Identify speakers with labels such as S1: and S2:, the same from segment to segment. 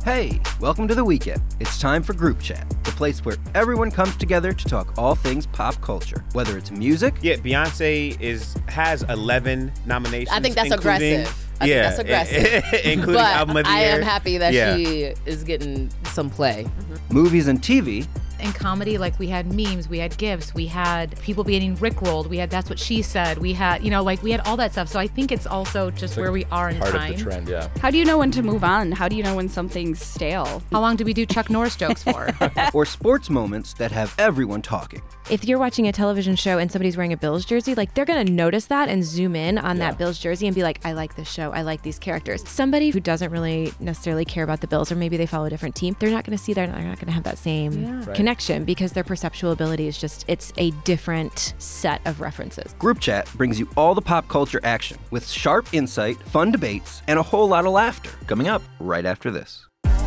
S1: Hey, welcome to the weekend. It's time for Group Chat, the place where everyone comes together to talk all things pop culture, whether it's music.
S2: Yeah, Beyonce has 11 nominations.
S3: I think that's aggressive. I think that's aggressive.
S2: Including
S3: but
S2: album of the year.
S3: I am happy that she is getting some play.
S1: Movies and TV.
S4: In comedy, like we had memes, we had gifs, we had people getting rickrolled, we had That's What She Said, we had, we had all that stuff. So I think it's also just where we are in
S5: part
S4: time.
S5: of the trend, yeah.
S6: How do you know when to move on? How do you know when something's stale?
S4: How long do we do Chuck Norris jokes for?
S1: Or sports moments that have everyone talking.
S7: If you're watching a television show and somebody's wearing a Bills jersey, like they're going to notice that and zoom in on that Bills jersey and be like, I like this show. I like these characters. Somebody who doesn't really necessarily care about the Bills, or maybe they follow a different team, they're not going to see that. They're not going to have that same connection because their perceptual ability is just, it's a different set of references.
S1: Group Chat brings you all the pop culture action with sharp insight, fun debates, and a whole lot of laughter. Coming up right after this.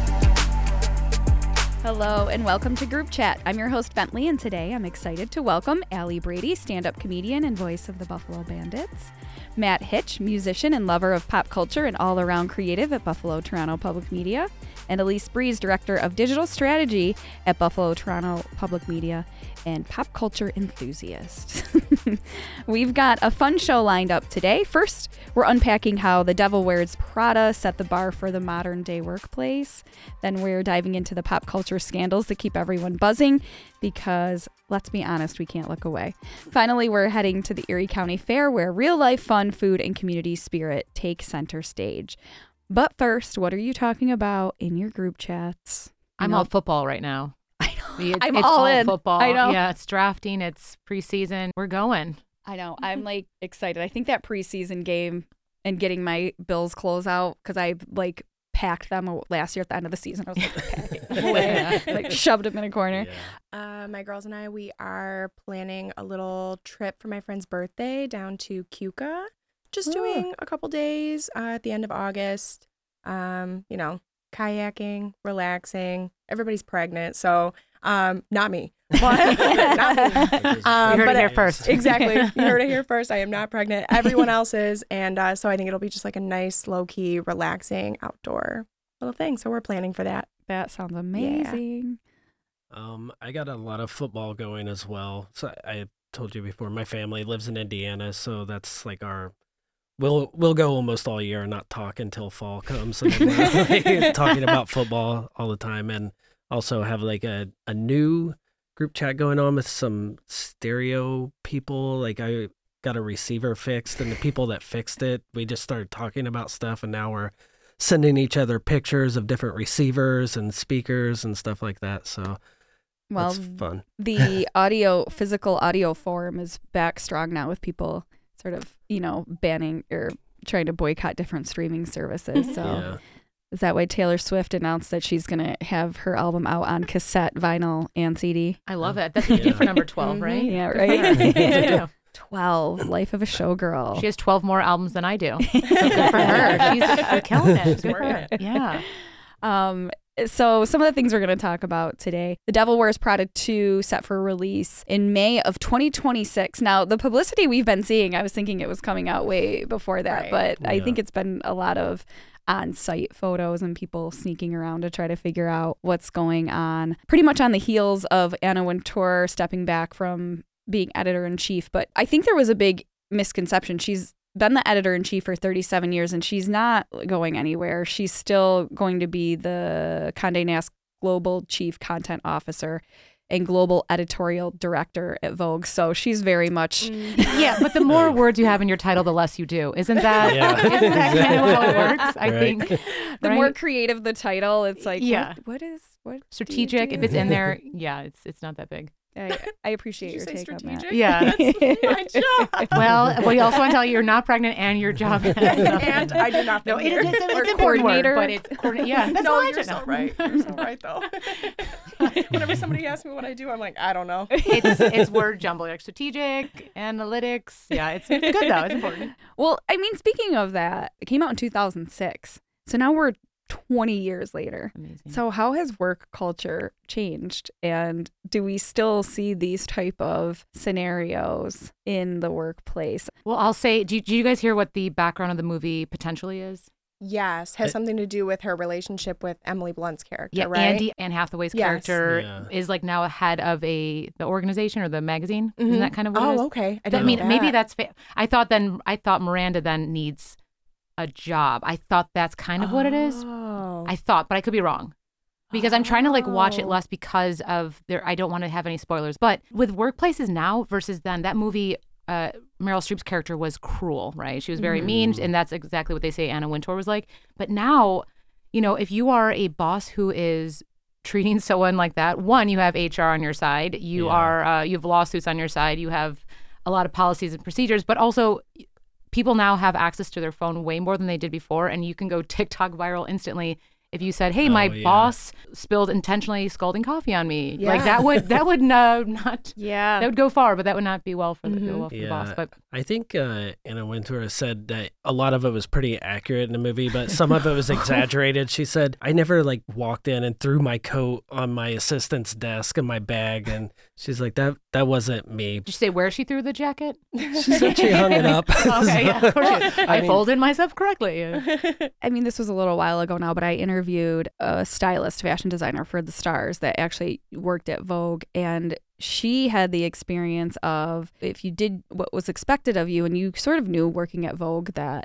S6: Hello and welcome to Group Chat. I'm your host Bentley, and today I'm excited to welcome Allie Brady, stand-up comedian and voice of the Buffalo Bandits, Matt Hitch, musician and lover of pop culture and all-around creative at Buffalo Toronto Public Media, and Elise Breeze, director of digital strategy at Buffalo Toronto Public Media and pop culture enthusiast. We've got a fun show lined up today. First, we're unpacking how The Devil Wears Prada set the bar for the modern day workplace. Then we're diving into the pop culture scandals that keep everyone buzzing because, let's be honest, we can't look away. Finally, we're heading to the Erie County Fair where real life fun, food, and community spirit take center stage. But first, what are you talking about in your group chats?
S4: I'm all football right now.
S6: I'm
S4: it's
S6: all in.
S4: Football.
S6: I know.
S4: Yeah, it's drafting. It's preseason. We're going.
S6: I know. I'm excited. I think that preseason game and getting my Bills clothes out, because I packed them last year at the end of the season. I was okay. Shoved them in a corner.
S8: Yeah. My girls and I, we are planning a little trip for my friend's birthday down to Keuka. Just doing a couple days at the end of August. Kayaking, relaxing. Everybody's pregnant, so not me. But, not me.
S4: You heard it here first.
S8: Exactly. You heard it here first. I am not pregnant. Everyone else is. And so I think it'll be just like a nice, low-key, relaxing outdoor little thing. So we're planning for that.
S6: That sounds amazing.
S9: I got a lot of football going as well. So I told you before, my family lives in Indiana, so that's like our... We'll go almost all year and not talk until fall comes. And we're talking about football all the time, and also have like a new group chat going on with some stereo people. Like I got a receiver fixed, and the people that fixed it, we just started talking about stuff, and now we're sending each other pictures of different receivers and speakers and stuff like that. So that's fun.
S6: The physical audio forum is back strong now with people sort of, banning or trying to boycott different streaming services. So is that why Taylor Swift announced that she's going to have her album out on cassette, vinyl, and CD?
S4: I love it. That's what you do for number 12, right?
S6: Yeah, right?
S4: Good
S6: 12, life of a showgirl.
S4: She has 12 more albums than I do. So good for her. She's killing it. Good for her. Yeah.
S6: So some of the things we're going to talk about today. The Devil Wears Prada 2 set for release in May of 2026. Now, the publicity we've been seeing, I was thinking it was coming out way before that, but I think it's been a lot of on-site photos and people sneaking around to try to figure out what's going on. Pretty much on the heels of Anna Wintour stepping back from being editor-in-chief. But I think there was a big misconception. She's been the editor-in-chief for 37 years, and she's not going anywhere. She's still going to be the Condé Nast Global Chief Content Officer and Global Editorial Director at Vogue. So she's very much...
S4: Yeah, but the more words you have in your title, the less you do. Isn't that kind of how it works? I think.
S6: The more creative the title, it's like, what
S4: strategic? If it's in there, it's not that big.
S6: I appreciate your take on that.
S4: Yeah.
S8: That's my job.
S4: Well, we also want to tell you you're not pregnant and your job is
S8: and I do not.
S4: No, it's a coordinator, but it's
S8: yeah.
S4: That's
S8: no, you're so right. You're so right, though. Whenever somebody asks me what I do, I'm like, I don't know.
S4: It's word jumble, like strategic, analytics. Yeah, it's good though. It's important.
S6: Well, I mean, speaking of that, it came out in 2006, so now we're 20 years later.
S4: Amazing.
S6: So how has work culture changed? And do we still see these type of scenarios in the workplace?
S4: Well, I'll say, do you guys hear what the background of the movie potentially is?
S8: Yes, has something to do with her relationship with Emily Blunt's character,
S4: Yeah,
S8: right?
S4: Anne Hathaway's
S8: Yes.
S4: character is like now a head of the organization or the magazine. Isn't that kind of what it is?
S8: Oh, okay. I
S4: That
S8: didn't
S4: mean
S8: know
S4: maybe
S8: that.
S4: that's I thought Miranda then needs a job. I thought that's kind of what it is.
S8: Oh.
S4: I thought, but I could be wrong. Because I'm trying to like watch it less because of I don't want to have any spoilers. But with workplaces now versus then, that movie, Meryl Streep's character was cruel, right? She was very mean, and that's exactly what they say Anna Wintour was like. But now, if you are a boss who is treating someone like that, one, you have HR on your side, you have lawsuits on your side, you have a lot of policies and procedures, but also people now have access to their phone way more than they did before, and you can go TikTok viral instantly if you said, "Hey, my boss spilled intentionally scalding coffee on me."
S8: Yeah.
S4: Like that would not
S6: Yeah.
S4: that would go far, but that would not be well for the boss. But
S9: I think Anna Wintour said that a lot of it was pretty accurate in the movie, but some of it was exaggerated. She said, "I never like walked in and threw my coat on my assistant's desk and my bag," and she's like, "That wasn't me."
S4: did you say where she threw the jacket?
S9: She said she hung it up.
S4: Okay, yeah, of course. I folded myself correctly.
S6: I mean, this was a little while ago now, but I interviewed a stylist, fashion designer for the Stars that actually worked at Vogue, and she had the experience of if you did what was expected of you and you sort of knew working at Vogue that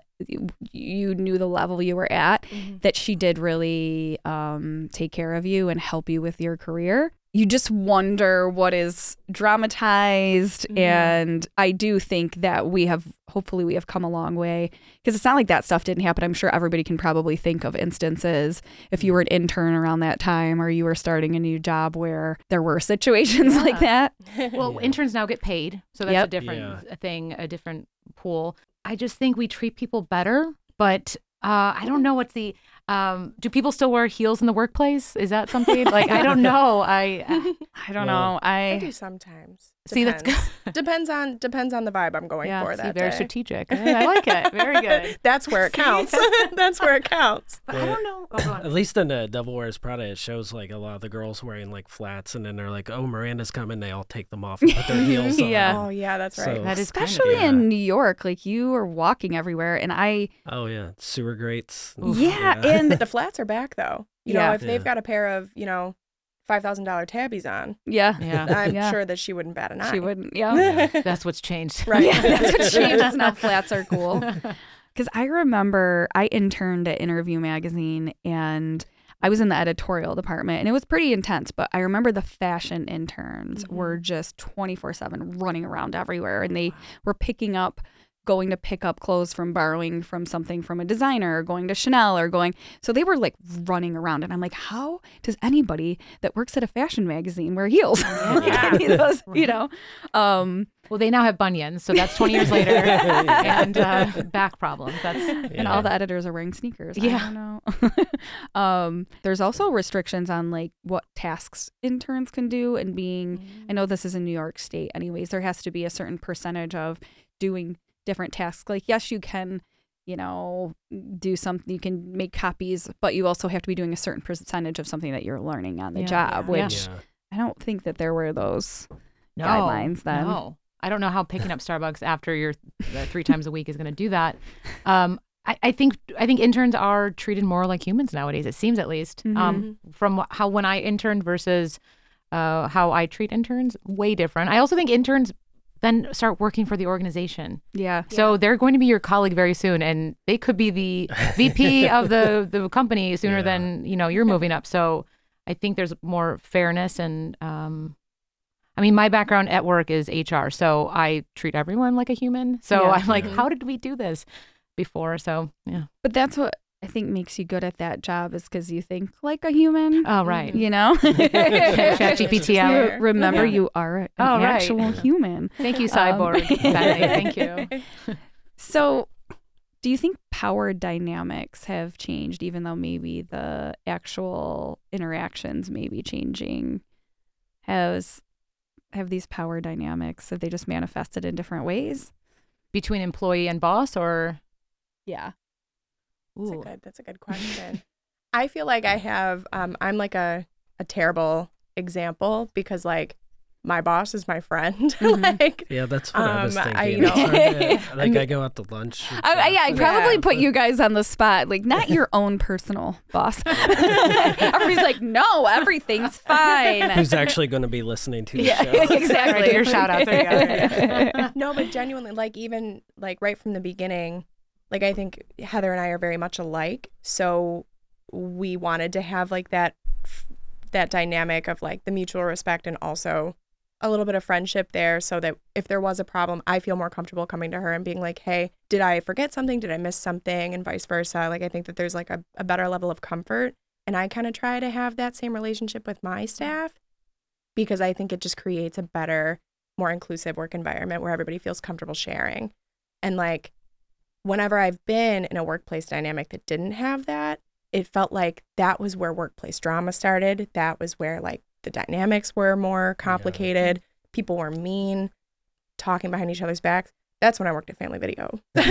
S6: you knew the level you were at, that she did really take care of you and help you with your career. You just wonder what is dramatized. And I do think that hopefully we have come a long way, because it's not like that stuff didn't happen. I'm sure everybody can probably think of instances if you were an intern around that time or you were starting a new job where there were situations like that.
S4: Well, interns now get paid, so that's a different thing, a different pool. I just think we treat people better, but I don't know what's the do people still wear heels in the workplace? Is that something like I don't know. I
S6: don't know.
S8: I do sometimes.
S4: See, that's good.
S8: Depends on the vibe I'm going for that
S4: very
S8: day.
S4: strategic. I like it. Very good.
S8: That's where it counts. That's where it counts.
S4: But I don't know. Oh, go on.
S9: At least in the Devil Wears Prada, it shows like a lot of the girls wearing like flats, and then they're like, "Oh, Miranda's coming." They all take them off and put their heels on.
S6: Yeah.
S8: Oh yeah, that's right.
S9: So-
S4: That is kind of-
S6: Especially in New York, like you are walking everywhere, and
S9: Oh yeah, sewer grates.
S6: and
S8: The flats are back though. You know, if they've got a pair of, $5,000 tabbies on,
S4: Yeah.
S8: I'm sure that she wouldn't bat an eye.
S6: she wouldn't. Yeah.
S4: That's what's changed.
S8: Right.
S6: Yeah, that's what changes. Now flats are cool. Because I remember I interned at Interview Magazine, and I was in the editorial department, and it was pretty intense. But I remember the fashion interns were just 24/7 running around everywhere, and they were going to pick up clothes from borrowing from something from a designer or going to Chanel so they were like running around, and I'm like, how does anybody that works at a fashion magazine wear heels? Those,
S4: Well, they now have bunions, so that's 20 years later, and back problems.
S6: And all the editors are wearing sneakers.
S4: Yeah.
S6: I don't know. There's also restrictions on like what tasks interns can do, and I know this is in New York State anyways, there has to be a certain percentage of doing different tasks. Like, yes, you can, do something, you can make copies, but you also have to be doing a certain percentage of something that you're learning on the job, which I don't think that there were those guidelines then.
S4: No. I don't know how picking up Starbucks after you're 3 times a week is going to do that. I think interns are treated more like humans nowadays. It seems, at least, from how when I interned versus how I treat interns, way different. I also think interns then start working for the organization.
S6: Yeah.
S4: So they're going to be your colleague very soon, and they could be the VP of the company sooner than you're moving up. So I think there's more fairness, and my background at work is HR, so I treat everyone like a human. So I'm like, how did we do this before? So yeah.
S6: But that's what I think makes you good at that job, is because you think like a human.
S4: Oh, right.
S6: ChatGPT
S4: out.
S6: Remember, you are an actual human.
S4: Thank you, Cyborg. Thank you.
S6: So, do you think power dynamics have changed, even though maybe the actual interactions may be changing? Have these power dynamics, have they just manifested in different ways?
S4: Between employee and boss, or?
S6: Yeah.
S8: That's a good question. I feel like I have, I'm like a terrible example, because like my boss is my friend.
S6: Mm-hmm.
S8: Like,
S9: yeah, that's what I was thinking. I go out to lunch.
S6: I probably put you guys on the spot, like not your own personal boss. Everybody's like, no, everything's fine.
S9: Who's actually going to be listening to the show?
S6: Exactly.
S4: Right, your shout outs.
S8: No, but genuinely, like even like right from the beginning, like I think Heather and I are very much alike. So we wanted to have like that dynamic of like the mutual respect and also a little bit of friendship there, so that if there was a problem, I feel more comfortable coming to her and being like, hey, did I forget something? Did I miss something? And vice versa. Like I think that there's like a better level of comfort. And I kind of try to have that same relationship with my staff because I think it just creates a better, more inclusive work environment where everybody feels comfortable sharing. And like whenever I've been in a workplace dynamic that didn't have that, it felt like that was where workplace drama started. That was where like the dynamics were more complicated. Yeah. People were mean, talking behind each other's backs. That's when I worked at Family Video. That's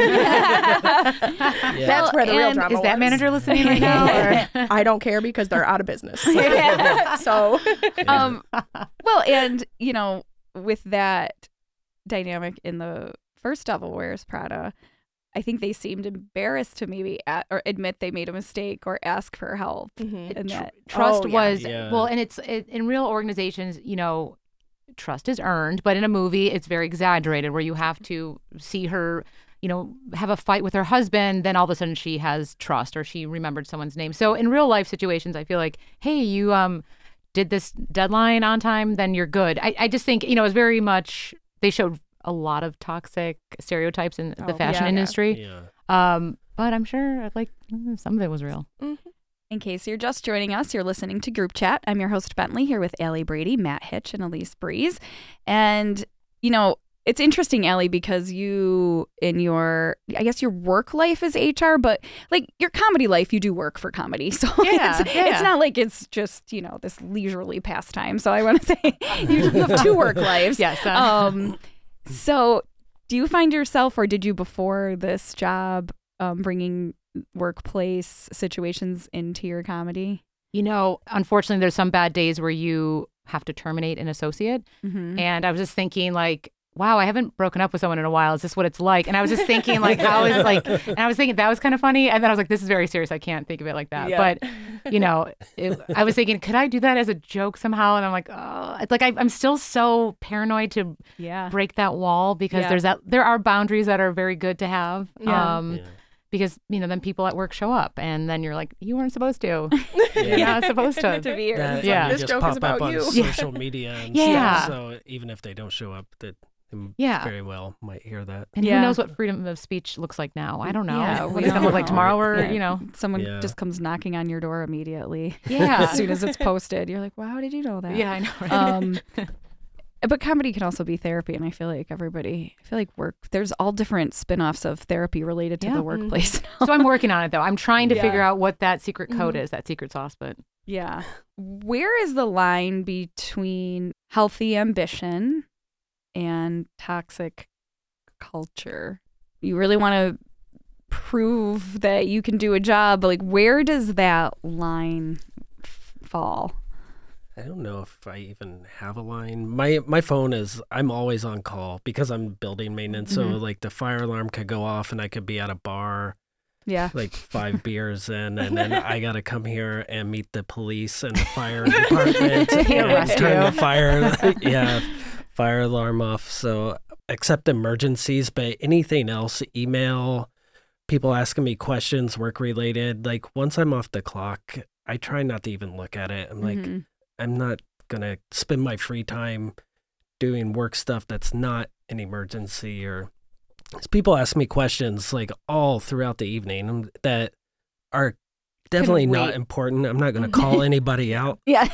S8: where the real drama was.
S4: Is that manager listening right now? Or?
S8: I don't care because they're out of business. So,
S6: well, and you know, with that dynamic in the first Devil Wears Prada, I think they seemed embarrassed to maybe or admit they made a mistake or ask for help. Mm-hmm. And that
S4: trust was well, and it's in real organizations, you know, trust is earned, but in a movie, it's very exaggerated where you have to see her, you know, have a fight with her husband, then all of a sudden she has trust or she remembered someone's name. So in real life situations, I feel like, hey, you did this deadline on time, then you're good. I just think, you know, it's very much, they showed a lot of toxic stereotypes in the fashion industry. Yeah. But I'm sure like some of it was real.
S6: Mm-hmm. In case you're just joining us, you're listening to Group Chat. I'm your host, Bentley, here with Allie Brady, Matt Hitch, and Elise Breeze. And, you know, it's interesting, Allie, because you, in your, I guess your work life is HR, but like your comedy life, you do work for comedy. So it's not like it's just, you know, this leisurely pastime. So I want to say you have two work lives.
S4: Yes.
S6: So do you find yourself, or did you before this job, bringing workplace situations into your comedy?
S4: You know, unfortunately, there's some bad days where you have to terminate an associate. Mm-hmm. And I was just thinking like, wow, I haven't broken up with someone in a while. Is this what it's like? And I was just thinking like, how is like, and I was thinking that was kind of funny. And then I was like, this is very serious. I can't think of it like that. Yeah. But, you know, I was thinking, could I do that as a joke somehow? And I'm like, oh, it's like, I'm still so paranoid to break that wall because there are boundaries that are very good to have. Because, you know, then people at work show up and then you're like, you weren't supposed to. You're not supposed to.
S6: To be here.
S8: This
S9: just
S8: joke
S9: pop
S8: is about
S9: up
S8: you.
S9: on social media and stuff. So even if they don't show up, that very well might hear that.
S4: And who knows what freedom of speech looks like now? I don't know. What it's going to look like tomorrow or, you know.
S6: Someone just comes knocking on your door immediately. Yeah. As soon as it's posted. You're like, wow, how did you know that?
S4: Yeah, I know. Right?
S6: But comedy can also be therapy. And I feel like there's all different spin-offs of therapy related to the workplace.
S4: So I'm working on it, though. I'm trying to figure out what that secret code is, that secret sauce. But
S6: yeah. Where is the line between healthy ambition and toxic culture? You really want to prove that you can do a job, but like where does that line fall?
S9: I don't know if I even have a line. My phone is, I'm always on call because I'm building maintenance. So like the fire alarm could go off and I could be at a bar like 5 beers in, and then I got to come here and meet the police and the fire department and turn the fire alarm off. So except emergencies, but anything else, email, people asking me questions, work related, like once I'm off the clock, I try not to even look at it. I'm like, I'm not going to spend my free time doing work stuff that's not an emergency. Or people ask me questions like all throughout the evening that are definitely not important. I'm not going to call anybody out.
S6: Yeah.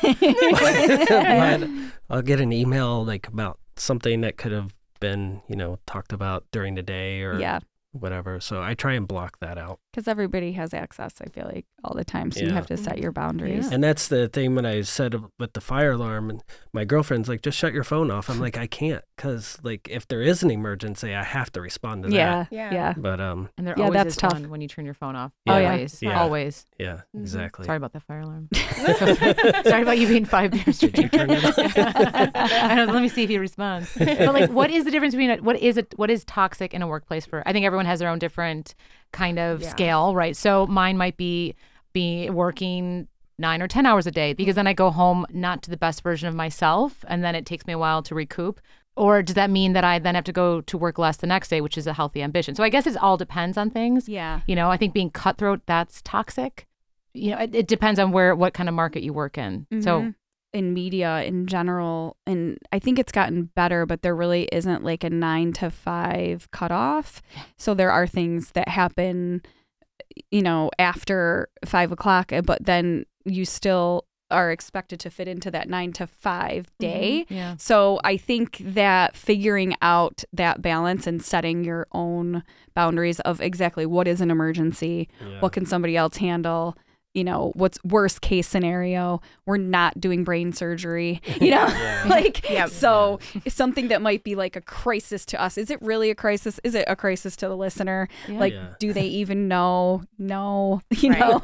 S9: But I'll get an email like about something that could have been, you know, talked about during the day or whatever. So I try and block that out.
S6: Because everybody has access, I feel like, all the time. So you
S9: Yeah.
S6: have to set your boundaries.
S9: And that's the thing when I said with the fire alarm, and my girlfriend's like, just shut your phone off. I'm like, I can't, because like if there is an emergency, I have to respond to
S6: Yeah.
S9: that.
S6: Yeah.
S9: But
S4: And there
S6: Yeah,
S4: always
S6: that's
S4: is
S6: tough.
S4: one when you turn your phone off.
S9: Yeah.
S6: Oh, yeah.
S4: Always.
S9: Yeah.
S4: Always.
S9: yeah, exactly.
S4: Sorry about the fire alarm. Sorry about you being 5 beers.
S9: Did you turn it off?
S4: I don't know, let me see if he responds. But like, what is the difference between what is toxic in a workplace for? I think everyone has their own different kind of scale, right? So mine might be working 9 or 10 hours a day because then I go home not to the best version of myself, and then it takes me a while to recoup. Or does that mean that I then have to go to work less the next day, which is a healthy ambition? So I guess it all depends on things.
S6: Yeah.
S4: You know, I think being cutthroat, that's toxic. You know, it depends on what kind of market you work in. So
S6: in media in general, and I think it's gotten better, but there really isn't like a 9 to 5 cutoff. So there are things that happen, you know, after 5 o'clock, but then you still are expected to fit into that 9 to 5 day.
S4: yeah.
S6: So I think that figuring out that balance and setting your own boundaries of exactly what is an emergency,
S9: Yeah.
S6: what can somebody else handle, you know, what's worst case scenario, we're not doing brain surgery, you know, like, so it's something that might be like a crisis to us. Is it really a crisis? Is it a crisis to the listener?
S4: Yeah.
S6: Like,
S9: Yeah.
S6: do they even know? No, you know?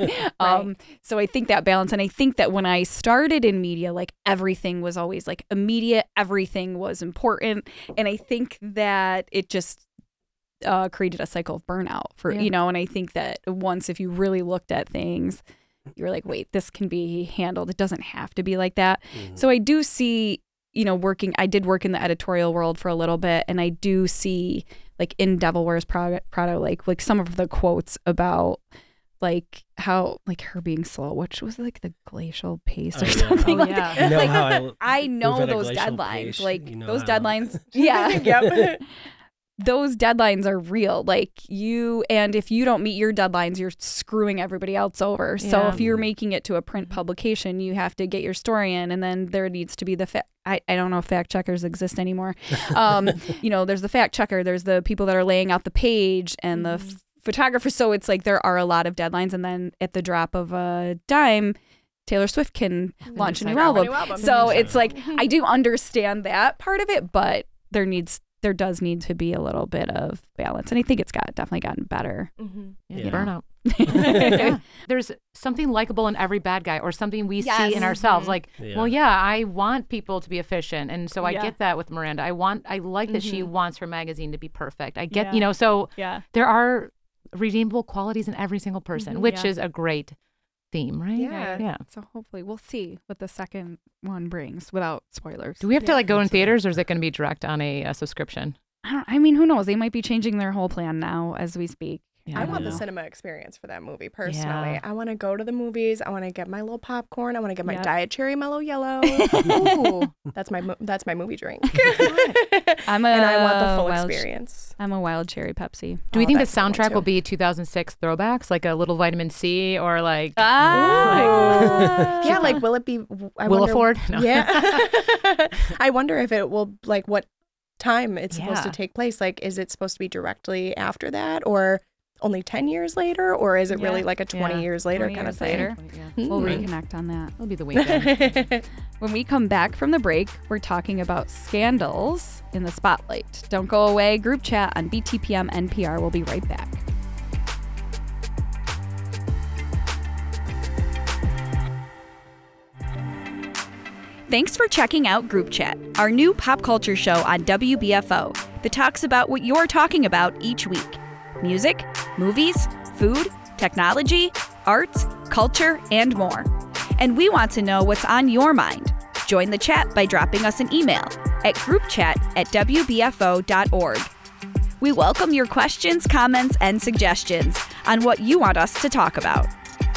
S6: So I think that balance, and I think that when I started in media, like everything was always like immediate, everything was important. And I think that it just created a cycle of burnout for, you know, and I think that once, if you really looked at things, you're like, wait, this can be handled. It doesn't have to be like that. So I do see, you know, I did work in the editorial world for a little bit, and I do see like in Devil Wears Prada, like some of the quotes about like how like her being slow, which was like the glacial pace or something like that.
S9: You know
S6: Like,
S9: how
S6: I know
S9: move at a
S6: those
S9: glacial
S6: deadlines,
S9: pace,
S6: like
S9: you know
S6: those
S9: how-
S6: deadlines. Yeah. Those deadlines are real. Like and if you don't meet your deadlines, you're screwing everybody else over. So
S4: Yeah.
S6: if you're making it to a print publication, you have to get your story in, and then there needs to be the I don't know if fact checkers exist anymore. You know, there's the fact checker, there's the people that are laying out the page, and the photographer. So it's like there are a lot of deadlines, and then at the drop of a dime, Taylor Swift can launch a new album. So it's like I do understand that part of it, but there does need to be a little bit of balance, and I think it's definitely gotten better.
S4: Yeah. Burnout. Yeah. There's something likable in every bad guy, or something we see in ourselves. Like, well, I want people to be efficient, and so I get that with Miranda. I like that she wants her magazine to be perfect. I get, you know, so there are redeemable qualities in every single person, which is a great theme, right? Yeah.
S6: So hopefully we'll see what the second one brings without spoilers.
S4: Do we have to like go in theaters, or is it going to be direct on a subscription?
S6: I mean, who knows? They might be changing their whole plan now as we speak.
S4: Yeah,
S8: I want the cinema experience for that movie personally. I want to go to the movies. I want to get my little popcorn. I want to get my Diet Cherry Mellow Yellow. Ooh, that's my movie drink. And I want the full experience.
S6: I'm a wild cherry Pepsi.
S4: Do we think the soundtrack will be 2006 throwbacks, like a little Vitamin C, or like
S8: yeah, like will it be?
S4: Willa Ford? No.
S8: Yeah, I wonder if it will, like, what time it's supposed to take place. Like, is it supposed to be directly after that, or only 10 years later, or is it really like a 20 years later kind of thing?
S6: We'll reconnect on that.
S4: It'll be the weekend.
S6: When we come back from the break, we're talking about scandals in the spotlight. Don't go away. Group Chat on BTPM NPR. We'll be right back. Thanks for checking out Group Chat, our new pop culture show on WBFO that talks about what you're talking about each week. Music, movies, food, technology, arts, culture, and more. And we want to know what's on your mind. Join the chat by dropping us an email at groupchat@wbfo.org. We welcome your questions, comments, and suggestions on what you want us to talk about.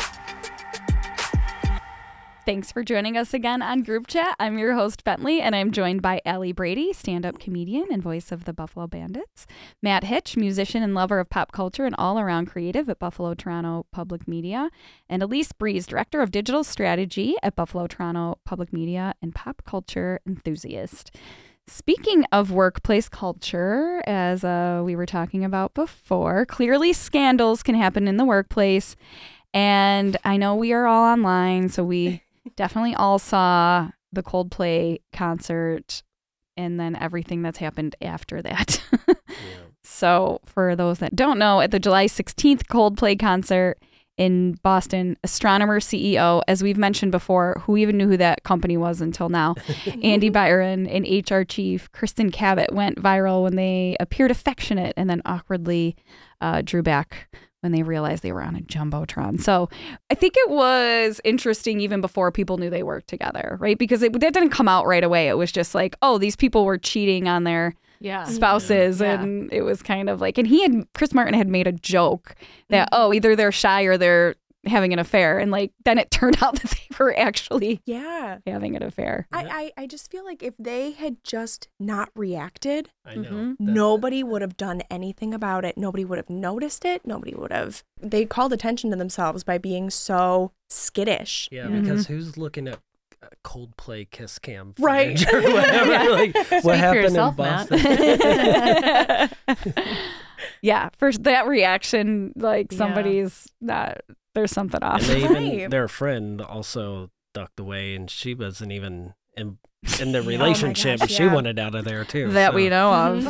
S6: Thanks for joining us again on Group Chat. I'm your host, Bentley, and I'm joined by Allie Brady, stand-up comedian and voice of the Buffalo Bandits, Matt Hitch, musician and lover of pop culture and all-around creative at Buffalo Toronto Public Media, and Elise Breeze, director of digital strategy at Buffalo Toronto Public Media and pop culture enthusiast. Speaking of workplace culture, as we were talking about before, clearly scandals can happen in the workplace. And I know we are all online, so we definitely all saw the Coldplay concert and then everything that's happened after that. So for those that don't know, at the July 16th Coldplay concert in Boston, Astronomer CEO, as we've mentioned before, who even knew who that company was until now, Andy Byron and HR chief Kristen Cabot went viral when they appeared affectionate and then awkwardly drew back when they realized they were on a Jumbotron. So I think it was interesting even before people knew they worked together, right? Because that didn't come out right away. It was just like, oh, these people were cheating on their spouses.
S4: Yeah.
S6: And it was kind of like, and Chris Martin had made a joke that, oh, either they're shy or they're having an affair. And like, then it turned out that they were actually having an affair.
S8: I just feel like if they had just not reacted,
S9: I know.
S8: nobody would have done anything about it. Nobody would have noticed it. They called attention to themselves by being so skittish.
S9: Yeah, because who's looking at Coldplay kiss cam
S8: Right.
S9: footage or whatever? Like, what happened
S4: yourself,
S9: in
S4: Matt.
S9: Boston?
S6: Yeah, for that reaction, like somebody's not, there's something off.
S9: And they even, their friend also ducked away, and she wasn't even in the relationship, but she wanted out of there too.
S6: That we know of.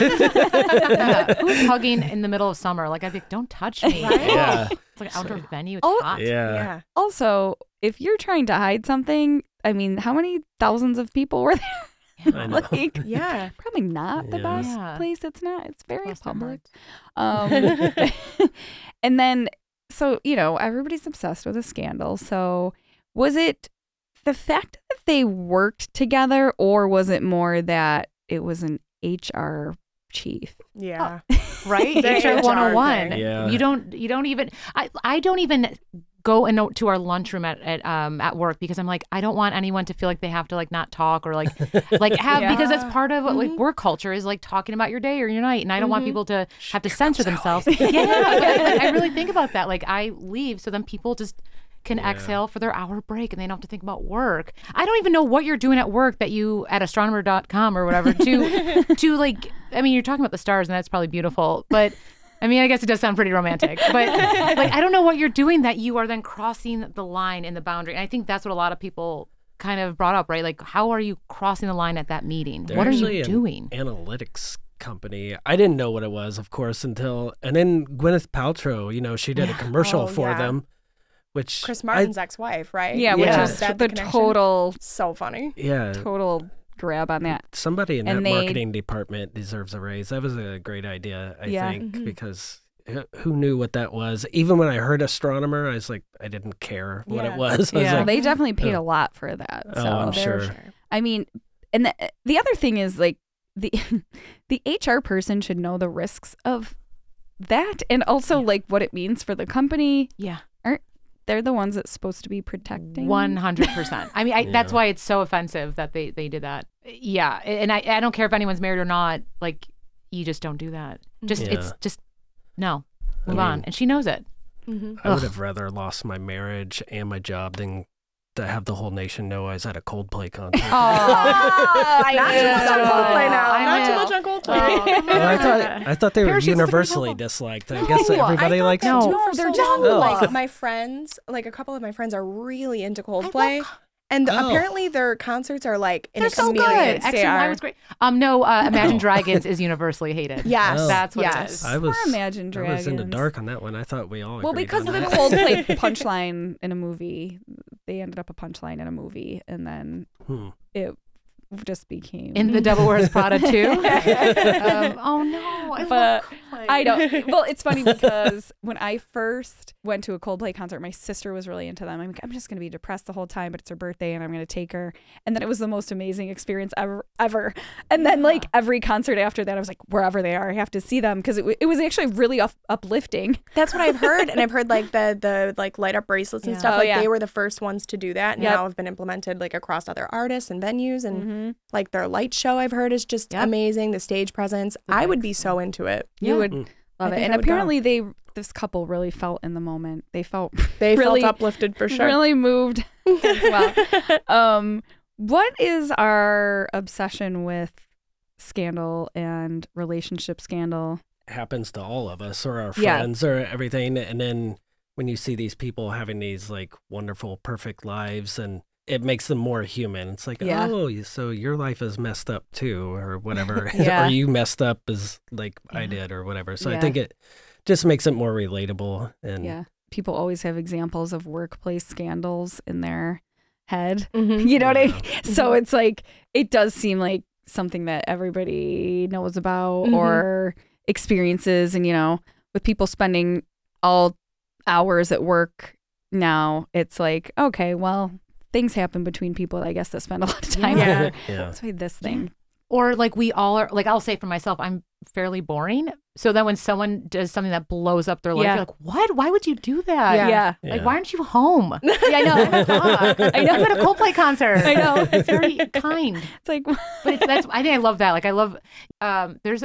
S4: Who's hugging in the middle of summer? Like, I'd be like, don't touch me.
S8: Right?
S9: Yeah.
S4: It's like an outdoor venue. It's
S6: Oh,
S4: hot.
S9: Yeah.
S6: Also, if you're trying to hide something, I mean, how many thousands of people were there?
S9: I know.
S6: Like,
S8: Yeah.
S6: probably not the
S9: Yeah.
S6: best
S4: Yeah.
S6: place. It's not. It's very
S4: Cross their
S6: public.
S4: hearts.
S6: And then, so, everybody's obsessed with a scandal. So was it the fact that they worked together, or was it more that it was an HR chief?
S8: Yeah.
S4: Right?
S8: The
S4: HR
S8: HR
S4: 101.
S8: thing.
S9: Yeah.
S4: You don't even, I don't even go to our lunchroom at work, because I'm like, I don't want anyone to feel like they have to like not talk or like have, because that's part of what like work culture is, like talking about your day or your night. And I don't want people to have to censor themselves. But, I really think about that. Like, I leave so then people just can exhale for their hour break and they don't have to think about work. I don't even know what you're doing at work that you at astronomer.com or whatever to like, I mean, you're talking about the stars and that's probably beautiful, but I mean, I guess it does sound pretty romantic, but like, I don't know what you're doing that you are then crossing the line in the boundary. And I think that's what a lot of people kind of brought up, right? Like, how are you crossing the line at that meeting?
S9: They're
S4: what are
S9: actually
S4: you
S9: an
S4: doing?
S9: Analytics company. I didn't know what it was, of course, and then Gwyneth Paltrow, she did a commercial for them, which
S8: Chris Martin's ex-wife, right?
S6: Yeah, which
S9: Yeah.
S6: is
S8: Is that
S6: the
S8: connection?
S6: total
S8: So funny.
S6: total grab on that.
S9: Somebody in
S6: And
S9: that
S6: they-
S9: marketing department deserves a raise. That was a great idea, I
S6: Yeah.
S9: think, because who knew what that was? Even when I heard astronomer, I was like, I didn't care what
S8: Yeah.
S9: it was. I was
S4: Yeah.
S9: like,
S6: They definitely paid a lot for that.
S9: Oh,
S6: So
S9: I'm sure.
S6: I mean, and the other thing is like the HR person should know the risks of that, and also like what it means for the company.
S4: Yeah.
S6: They're the ones that's supposed to be protecting.
S4: 100%. I mean, that's why it's so offensive that they did that. Yeah. And I don't care if anyone's married or not. Like, you just don't do that. Just,
S9: Yeah.
S4: it's just, no, move
S9: I
S4: on.
S9: mean-
S4: And she knows it.
S9: I would have rather lost my marriage and my job than to have the whole nation know I was at a Coldplay concert.
S6: I
S8: Not too much on Coldplay now.
S4: I
S8: Not too
S4: know.
S8: much on Coldplay.
S9: Well, I thought they were
S4: Parachutes is pretty
S9: universally
S4: vocal.
S9: disliked. I guess everybody likes
S4: No.
S9: them.
S8: No,
S6: they're
S8: they're
S6: just
S8: just
S6: like-
S8: like my friends, like a couple of my friends are really into Coldplay. And apparently their concerts are like an
S4: They're so good.
S8: experience.
S4: X
S8: They
S4: and Y
S8: are.
S4: was great. No, Imagine Dragons is universally hated.
S8: Yes.
S9: Oh.
S4: That's what
S8: yes.
S4: it is.
S9: I was
S6: Imagine
S9: I was in the
S6: Dragons.
S9: dark on that one. I thought we all
S6: Well,
S9: agreed
S6: because
S9: on
S6: of the
S9: that.
S6: Coldplay punchline in a movie, they ended up a punchline in a movie, and then it just became
S4: In The Devil Wears Prada too. Oh no, I
S6: But
S4: love Coldplay.
S6: I don't. Well, it's funny because when I first went to a Coldplay concert, my sister was really into them. I'm like, I'm just going to be depressed the whole time, but it's her birthday and I'm going to take her. And then it was the most amazing experience ever. And then like every concert after that, I was like, wherever they are, I have to see them because it was actually really uplifting.
S8: That's what I've heard, and I've heard like the like light up bracelets and
S4: Yeah.
S8: stuff.
S6: Oh,
S8: Like
S6: yeah.
S8: they were the first ones to do that, and
S6: Yep.
S8: now have been implemented like across other artists and venues, and
S6: Mm-hmm.
S8: like their light show I've heard is just
S4: Yep.
S8: amazing. The stage presence, I would be so into it.
S6: You
S4: Yeah.
S6: would
S8: I
S6: love it.
S8: think
S6: And
S8: I would go.
S6: apparently this couple really felt in the moment. They felt
S8: They
S6: really,
S8: felt uplifted for sure.
S6: really moved as well. What is our obsession with scandal and relationship scandal.
S9: Happens to all of us or our
S6: Yeah.
S9: friends or everything. And then when you see these people having these like wonderful, perfect lives, and it makes them more human. It's like,
S6: Yeah.
S9: oh, so your life is messed up too, or whatever.
S6: Yeah.
S9: Or you messed up as like I did or whatever. So I think it just makes it more relatable. And
S6: Yeah. People always have examples of workplace scandals in their head.
S8: Mhm.
S6: You know what I
S9: Yeah.
S6: mean? So it's like, it does seem like something that everybody knows about
S8: Mhm.
S6: or experiences. And, you know, with people spending all hours at work now, it's like, okay, well, things happen between people, I guess, that spend a lot of time
S8: Yeah.
S6: there.
S9: Yeah.
S6: That's why this thing.
S4: Or like we all are, like I'll say for myself, I'm fairly boring. So then when someone does something that blows up their life,
S6: Yeah.
S4: you're like, what? Why would you do that?
S6: Yeah.
S4: Like,
S9: Yeah.
S4: why aren't you home?
S6: Yeah, I know.
S4: I know. I'm at a Coldplay concert.
S6: I know.
S4: It's very kind.
S6: It's like,
S4: But that's, I think I love that. Like I love, there's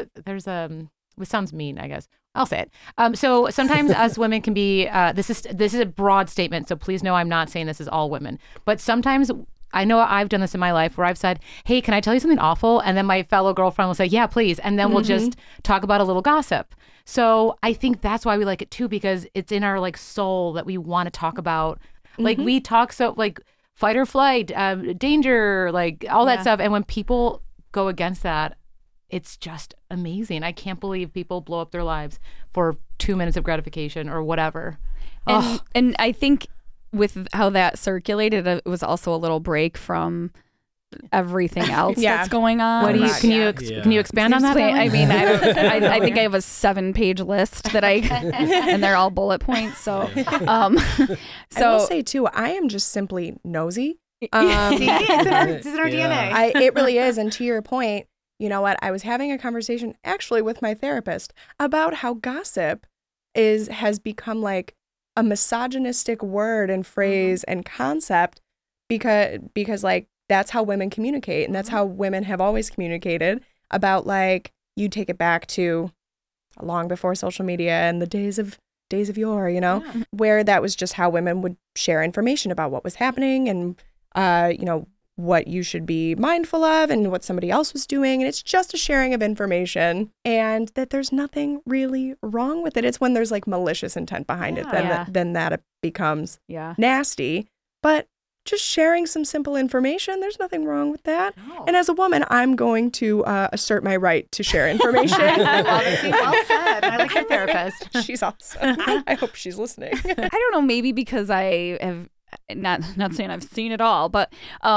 S4: it sounds mean, I guess. I'll say it. So sometimes us women can be, this is a broad statement. So please know I'm not saying this is all women, but sometimes I know I've done this in my life where I've said, hey, can I tell you something awful? And then my fellow girlfriend will say, yeah, please. And then we'll just talk about a little gossip. So I think that's why we like it too, because it's in our like soul that we want to talk about. Like we talk so like fight or flight, danger, like all that stuff. And when people go against that, it's just amazing. I can't believe people blow up their lives for 2 minutes of gratification or whatever.
S6: and I think with how that circulated, it was also a little break from everything else
S8: Yeah.
S6: that's going on.
S4: What do you
S8: God,
S4: can
S8: yeah.
S4: can you expand on that?
S6: I
S4: Ellie?
S6: mean, I think I have a 7-page list that and they're all bullet points. So,
S8: I will say too, I am just simply nosy.
S4: See, it's in our
S9: Yeah.
S4: DNA.
S8: It really is. And to your point, you know what? I was having a conversation actually with my therapist about how gossip has become like a misogynistic word and phrase and concept because like that's how women communicate and that's how women have always communicated about like you take it back to long before social media and the days of yore, you know, where that was just how women would share information about what was happening and you know, what you should be mindful of and what somebody else was doing. And it's just a sharing of information and that there's nothing really wrong with it. It's when there's like malicious intent behind it, then that becomes nasty. But just sharing some simple information, there's nothing wrong with that.
S4: No.
S8: And as a woman, I'm going to assert my right to share information.
S4: I love it. Well said. I like your therapist.
S8: She's awesome. I hope she's listening.
S6: I don't know, maybe because I have not saying I've seen it all, but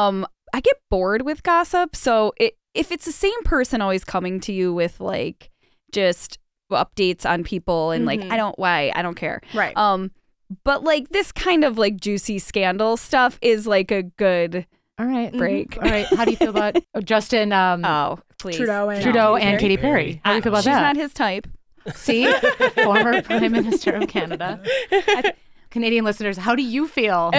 S6: I get bored with gossip. So if it's the same person always coming to you with like just updates on people and like I don't care.
S8: Right.
S6: But like this kind of like juicy scandal stuff is like a good
S4: All right.
S6: break.
S4: All right. How do you feel about Justin
S6: Oh, please.
S8: Trudeau and
S4: and Katy Perry? How do you feel about
S6: She's
S4: that?
S6: not his type.
S4: See? Former Prime Minister of Canada. Canadian listeners, how do you feel?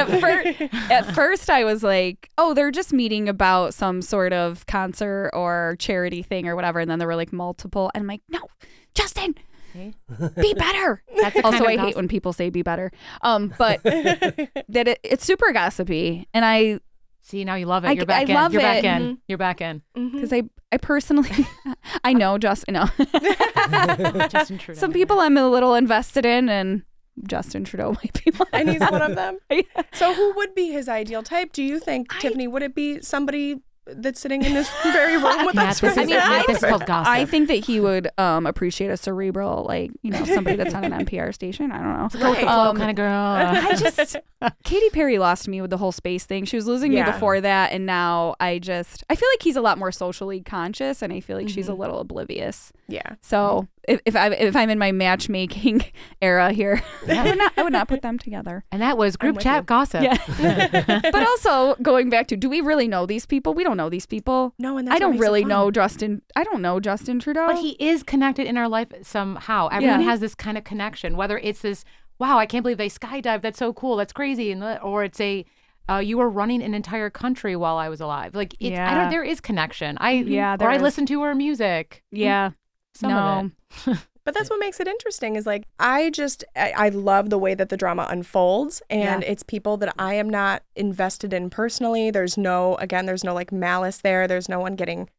S6: At first, I was like, oh, they're just meeting about some sort of concert or charity thing or whatever. And then there were like multiple. And I'm like, no, Justin, be better.
S4: That's the
S6: Also,
S4: kind of
S6: I hate
S4: gossip-
S6: when people say be better. But that it's super gossipy. And I,
S4: See, now you love it.
S6: I-
S4: You're back
S6: I
S4: in.
S6: love
S4: You're back
S6: it.
S4: in. You're back in.
S6: because I personally, I know Justin, no.
S4: Justin Trudeau.
S6: Some people I'm a little invested in, and Justin Trudeau might be one.
S8: And he's one of them. So who would be his ideal type? Do you think, Tiffany, would it be somebody that's sitting in this very room with
S4: Matt,
S8: us?
S4: this
S8: right
S4: is,
S8: now?
S4: Matt, this is called gossip.
S6: I think that he would appreciate a cerebral, like, you know, somebody that's on an NPR station. I don't know.
S4: Go with the flow kind of girl.
S6: I just, Katy Perry lost me with the whole space thing. She was losing me
S8: Yeah.
S6: before that. And now I feel like he's a lot more socially conscious, and I feel like she's a little oblivious.
S8: Yeah.
S6: So if I'm in my matchmaking era here, I would not put them together.
S4: And that was group
S8: with
S4: chat
S8: you.
S4: gossip.
S6: Yeah. But also going back to, do we really know these people? We don't know these people.
S8: No, and that's
S6: I
S8: what
S6: don't
S8: makes it
S6: really
S8: fun.
S6: know Justin. I don't know Justin Trudeau.
S4: But he is connected in our life somehow. Everyone
S6: Yeah.
S4: has this kind of connection, whether it's this, wow, I can't believe they skydived. That's so cool. That's crazy. Or it's a, you were running an entire country while I was alive. Like, it's,
S6: Yeah.
S4: there is connection.
S6: Yeah, there
S4: or I
S6: is.
S4: listen to her music.
S6: Yeah.
S4: Some of it.
S8: But that's what makes it interesting is like, I love the way that the drama unfolds and it's people that I am not invested in personally. There's no like malice there. There's no one getting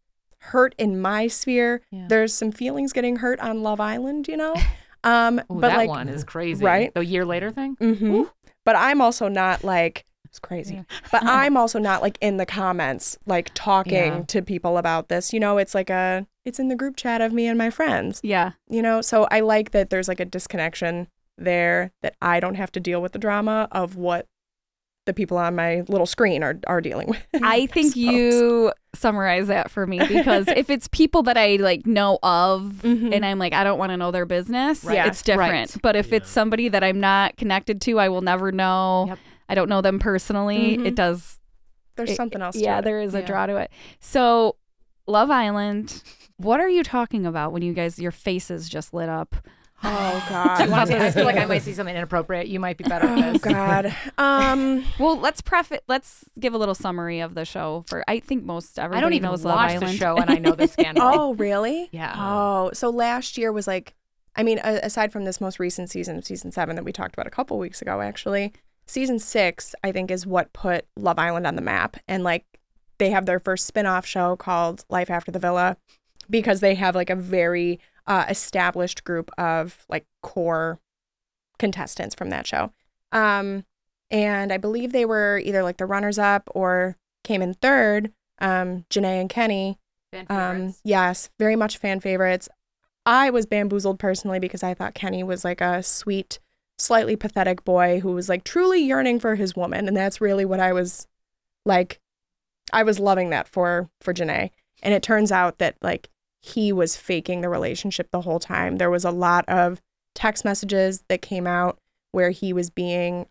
S8: hurt in my sphere.
S4: Yeah.
S8: There's some feelings getting hurt on Love Island, you know?
S4: Ooh,
S8: but
S4: that
S8: like,
S4: one is crazy.
S8: right?
S4: The year later thing?
S8: Mm-hmm. But I'm also not like, it's crazy.
S4: Yeah.
S8: But I'm also not like in the comments, like talking
S4: Yeah.
S8: to people about this. You know, it's like it's in the group chat of me and my friends.
S6: Yeah.
S8: You know, so I like that there's like a disconnection there, that I don't have to deal with the drama of what the people on my little screen are dealing with.
S6: I think you summarize that for me, because if it's people that I like know of and I'm like, I don't want to know their business,
S8: Right.
S6: it's different.
S4: Right.
S6: But if it's somebody that I'm not connected to, I will never know.
S4: Yep.
S6: I don't know them personally.
S8: Mhm.
S6: It does.
S8: There's something else to
S6: Yeah,
S8: it.
S6: there is a
S4: Yeah.
S6: draw to it. So, Love Island, what are you talking about when you guys, your faces just lit up?
S8: Oh,
S4: Do you
S8: God.
S4: want to, I feel like I might see something inappropriate. You might be better at
S8: Oh,
S4: this.
S8: God.
S6: Well, let's give a little summary of the show. I think most everybody
S4: I don't even
S6: knows Love
S4: watch
S6: Island.
S4: the show and I know the scandal.
S8: Oh, really?
S4: Yeah.
S8: Oh, so last year was like, I mean, aside from this most recent season 7 that we talked about a couple weeks ago, actually, season 6, I think, is what put Love Island on the map. And like, they have their first spin-off show called Life After the Villa, because they have like a very established group of like core contestants from that show. And I believe they were either like the runners-up or came in third. Janae and Kenny.
S4: Fan favorites.
S8: Yes, very much fan favorites. I was bamboozled personally because I thought Kenny was like a sweet, slightly pathetic boy who was like truly yearning for his woman. And that's really what I was like. I was loving that for Janae. And it turns out that like he was faking the relationship the whole time. There was a lot of text messages that came out where he was being,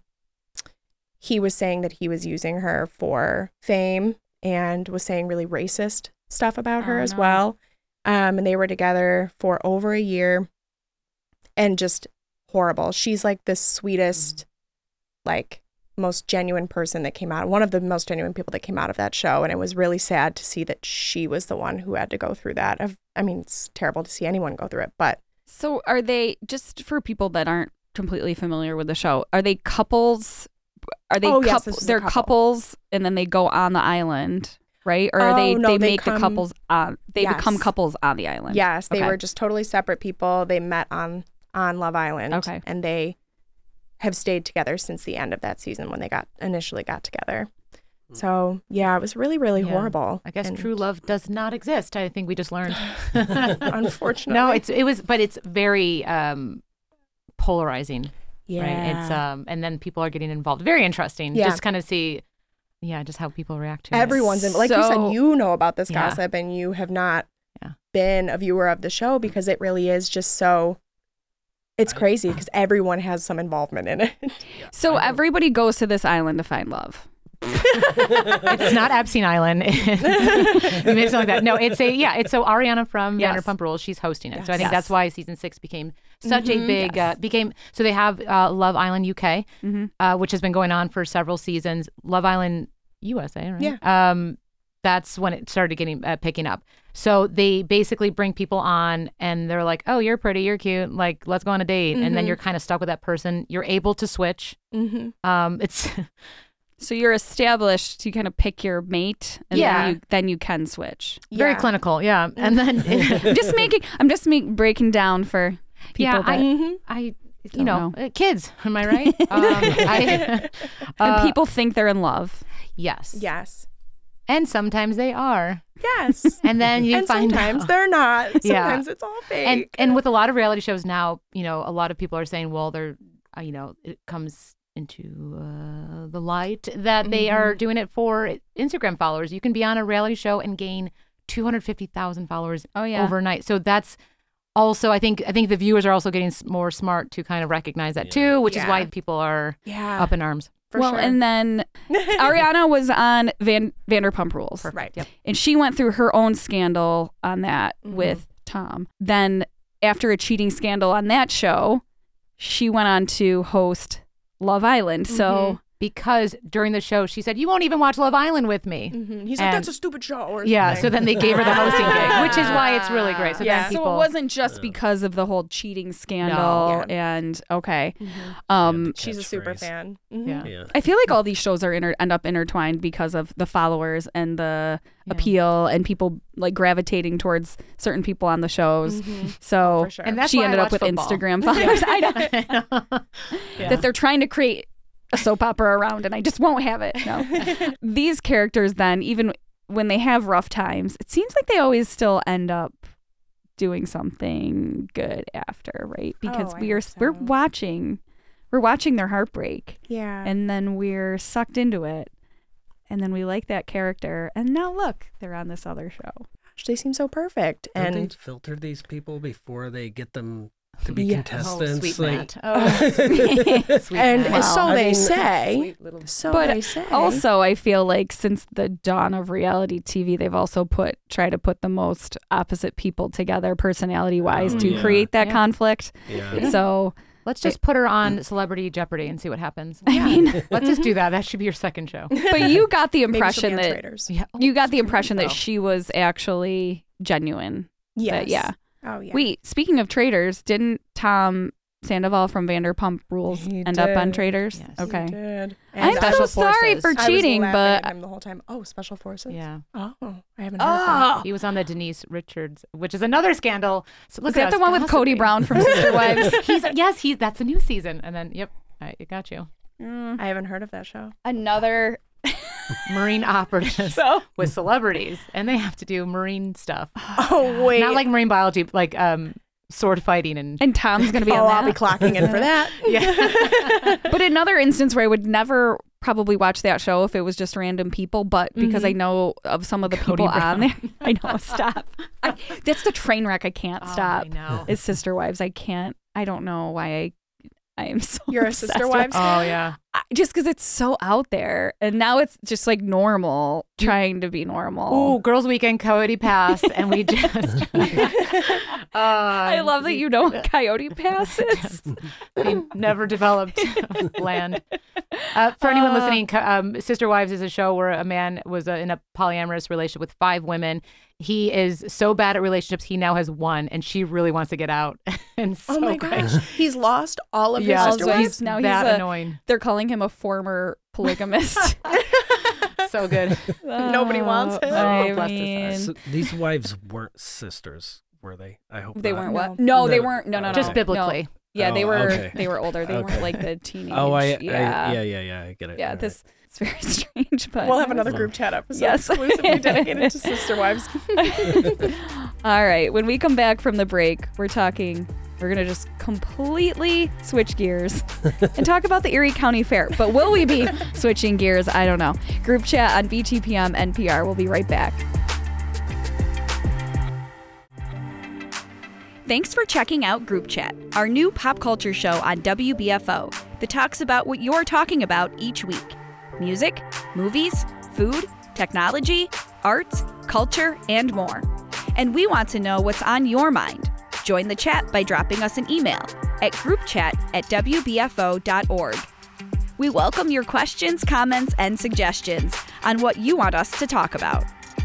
S8: he was saying that he was using her for fame and was saying really racist stuff about her as well. And they were together for over a year and just horrible. She's like the sweetest, like most genuine person that came out, one of the most genuine people that came out of that show. And it was really sad to see that she was the one who had to go through that. I mean, it's terrible to see anyone go through it, but.
S6: So are they, just for people that aren't completely familiar with the show, are they couples? Are they
S8: yes, this is a
S6: they're
S8: couple.
S6: couples and then they go on the island, right? Or are they make the couples on, they become couples on the island?
S8: Yes, they
S6: Okay.
S8: were just totally separate people. They met on Love Island.
S6: Okay.
S8: And they have stayed together since the end of that season when they initially got together. So yeah, it was really, really
S4: Yeah.
S8: horrible.
S4: I guess
S8: And
S4: true love does not exist. I think we just learned.
S8: unfortunately.
S4: No, but it's very polarizing.
S8: Yeah.
S4: Right. It's and then people are getting involved. Very interesting.
S8: Yeah.
S4: Just kind of see, just how people react to it.
S8: Everyone's in, like you
S6: So-
S8: said, you know about this
S4: Yeah.
S8: gossip and you have not
S4: Yeah.
S8: been a viewer of the show because it really is just so, it's crazy because everyone has some involvement in it.
S6: So everybody goes to this island to find love.
S4: It's not Epstein Island. You made it sound like that. No, it's so Ariana from
S6: Yes.
S4: Vanderpump Rules. She's hosting it. So I
S8: Yes.
S4: think that's why season 6 became such a big so they have Love Island UK, which has been going on for several seasons. Love Island USA, right?
S8: Yeah.
S4: That's when it started getting picking up. So they basically bring people on and they're like, oh, you're pretty, you're cute, like let's go on a date, and then you're kind of stuck with that person. You're able to switch. It's
S6: So you're established, you kind of pick your mate and then you can switch.
S4: very clinical, and then
S6: I'm just breaking down for people that
S4: I
S6: Don't know.
S4: kids, am I right?
S6: and people think they're in love.
S4: Yes.
S8: Yes.
S4: And sometimes they are.
S8: Yes.
S4: And then you
S8: and
S4: find
S8: sometimes
S4: out.
S8: they're not.
S4: Yeah.
S8: Sometimes it's all fake.
S4: And with a lot of reality shows now, a lot of people are saying, well, they're, it comes into the light that they are doing it for Instagram followers. You can be on a reality show and gain 250,000 followers overnight. So that's also, I think the viewers are also getting more smart to kind of recognize that too, which is why people are up in arms.
S8: For sure.
S6: And then Ariana was on Vanderpump Rules.
S8: Right.
S4: Yep.
S6: And she went through her own scandal on that with Tom. Then after a cheating scandal on that show, she went on to host Love Island. So
S4: because during the show she said, "You won't even watch Love Island with me."
S8: Mm-hmm. He's like, "That's a stupid show." Or
S4: yeah,
S8: something.
S4: so then they gave her the hosting gig, which is why it's really great. So then people.
S6: So it wasn't just because of the whole cheating scandal and okay.
S8: She's a super fan.
S9: Yeah.
S6: I feel like all these shows are end up intertwined because of the followers and the appeal and people like gravitating towards certain people on the shows. So
S8: For sure.
S4: And that's
S6: she
S4: why I
S6: ended up
S4: watch
S6: with
S4: football.
S6: Instagram followers. I know that they're trying to create a soap opera around, and I just won't have it. No. These characters then, even when they have rough times, it seems like they always still end up doing something good after, right? Because we're watching their heartbreak.
S8: Yeah.
S6: And then we're sucked into it. And then we like that character. And now look, they're on this other show.
S8: They seem so perfect.
S9: Don't
S8: And
S9: they filter these people before they get them to be
S8: Yeah.
S9: contestants?
S4: Sweet
S9: like,
S4: Matt. Sweet
S8: and
S4: Matt.
S8: so
S9: I
S8: they
S9: mean-
S8: say. So
S6: But
S8: they say.
S6: also, I feel like since the dawn of reality TV, they've also try to put the most opposite people together personality-wise to
S9: yeah.
S6: create that
S4: Yeah.
S6: conflict.
S9: yeah.
S6: So,
S4: Let's just put her on Celebrity Jeopardy and see what happens.
S6: I mean,
S4: Let's just do that. That should be your second show.
S6: but you got the
S8: Maybe she'll be
S6: impression
S8: on
S6: that
S8: Traitors.
S4: Yeah.
S6: you got the impression
S4: so.
S6: that she was actually genuine.
S8: Yes.
S6: Yeah.
S8: Oh yeah.
S6: Wait, speaking of Traitors, didn't Tom Sandoval from Vanderpump Rules
S8: He
S6: end up on
S8: did.
S6: Traitors?
S4: Yes.
S6: Okay.
S8: He did.
S6: I'm
S8: And
S6: so
S4: Special
S6: sorry
S4: Forces.
S6: for
S8: I was
S6: cheating,
S8: laughing
S6: but
S8: at him the whole time. Oh, Special Forces.
S4: Yeah.
S8: Oh, I haven't heard of that.
S6: oh,
S4: He was on the Denise Richards, which is another scandal. So look
S6: is
S4: at
S6: that
S4: us
S6: the one with Cody
S4: gossiping.
S6: Brown from Sister Wives?
S4: That's the new season. And then, yep, I got you.
S8: I haven't heard of that show.
S6: Another.
S4: Marine operatives
S6: So
S4: with celebrities, and they have to do marine stuff.
S8: Oh wait.
S4: Not like marine biology, like sword fighting and
S6: Tom's gonna be on
S8: I'll
S6: that.
S8: be clocking in for that.
S4: yeah.
S6: But another instance where I would never probably watch that show if it was just random people, but because I know of some of the
S4: Cody
S6: people on
S4: Brown.
S6: there. I know, stop. That's the train wreck I can't stop.
S4: I know.
S6: Is Sister Wives. I can't. I don't know why I am so
S8: You're a
S6: obsessed
S8: Sister
S6: with
S8: Wives
S6: it.
S4: Oh yeah.
S6: Just because it's so out there. And now it's just like normal, trying to be normal.
S4: Ooh, Girls Weekend, Coyote Pass, and we just.
S6: I love that you know what Coyote Pass is.
S4: We never developed land. For anyone listening, Sister Wives is a show where a man was in a polyamorous relationship with 5 women. He is so bad at relationships, he now has one, and she really wants to get out. And so
S8: Oh my
S4: great.
S8: gosh. He's lost all of his
S4: Yeah,
S8: sister
S6: so
S8: wives.
S6: he's now
S4: that
S6: he's
S4: annoying.
S6: they're calling him a former polygamist.
S4: So good.
S8: Nobody wants him.
S6: I
S4: bless his
S6: mean,
S9: So these wives weren't sisters, were they? I hope
S6: they
S9: not.
S6: weren't
S8: No.
S6: what? No, they
S9: No.
S6: weren't. No.
S4: Just
S9: Okay.
S4: biblically.
S6: No. Yeah, they
S9: Oh,
S6: were.
S9: okay.
S6: They were older. They weren't
S9: Okay.
S6: like the teenage.
S9: Oh,
S6: yeah.
S9: yeah, I get it.
S6: Yeah,
S9: All right.
S6: this it's very strange, but
S8: We'll have another group chat episode
S6: Yes.
S8: exclusively dedicated to Sister Wives.
S6: All right, when we come back from the break, we're gonna just completely switch gears and talk about the Erie County Fair. But will we be switching gears? I don't know. Group chat on BTPM NPR. We'll be right back. Thanks for checking out Group Chat, our new pop culture show on WBFO that talks about what you're talking about each week. Music, movies, food, technology, arts, culture, and more. And we want to know what's on your mind. Join the chat by dropping us an email at groupchat@wbfo.org. We welcome your questions, comments, and suggestions on what you want us to talk about.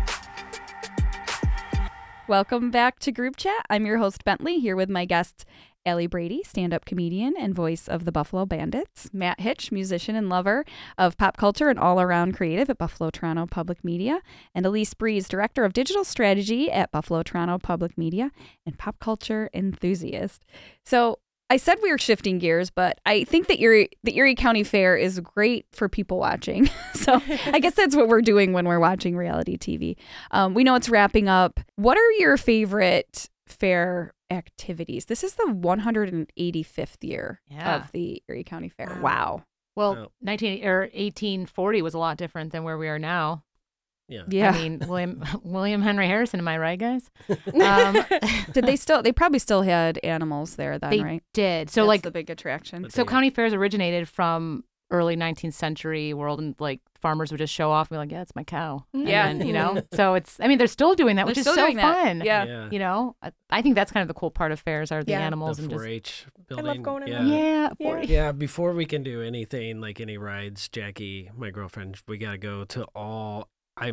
S6: Welcome back to Group Chat. I'm your host, Bentley, here with my guests, Allie Brady, stand-up comedian and voice of the Buffalo Bandits, Matt Hitch, musician and lover of pop culture and all-around creative at Buffalo Toronto Public Media, and Elise Breeze, director of digital strategy at Buffalo Toronto Public Media and pop culture enthusiast. So I said we were shifting gears, but I think that the Erie County Fair is great for people watching. So I guess that's what we're doing when we're watching reality TV. We know it's wrapping up. What are your favorite fair activities? This is the 185th year of the Erie County Fair. Wow.
S4: Well, 1840 was a lot different than where we are now.
S6: Yeah.
S4: I mean, William Henry Harrison, am I right, guys?
S6: Did they probably still had animals there then,
S4: They
S6: right?
S4: did. So
S6: That's
S4: like
S6: the big attraction.
S4: So county fairs originated from early 19th century world, and like farmers would just show off and be like, yeah, it's my cow.
S6: Yeah.
S4: And then, so they're still doing that, which is so fun.
S6: Yeah.
S4: I think that's kind of the cool part of fairs are the animals
S9: The
S4: and
S9: 4-H building.
S8: I love going in
S9: yeah.
S8: there.
S9: Yeah, before we can do anything, like any rides, Jackie, my girlfriend, we got to go to all the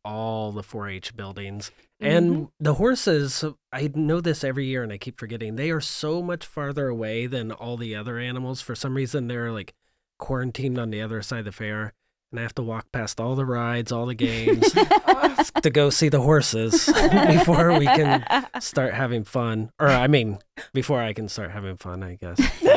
S9: 4-H buildings. And the horses, I know this every year and I keep forgetting, they are so much farther away than all the other animals. For some reason, they're like quarantined on the other side of the fair. And I have to walk past all the rides, all the games to go see the horses before we can start having fun. Or, before I can start having fun, I guess.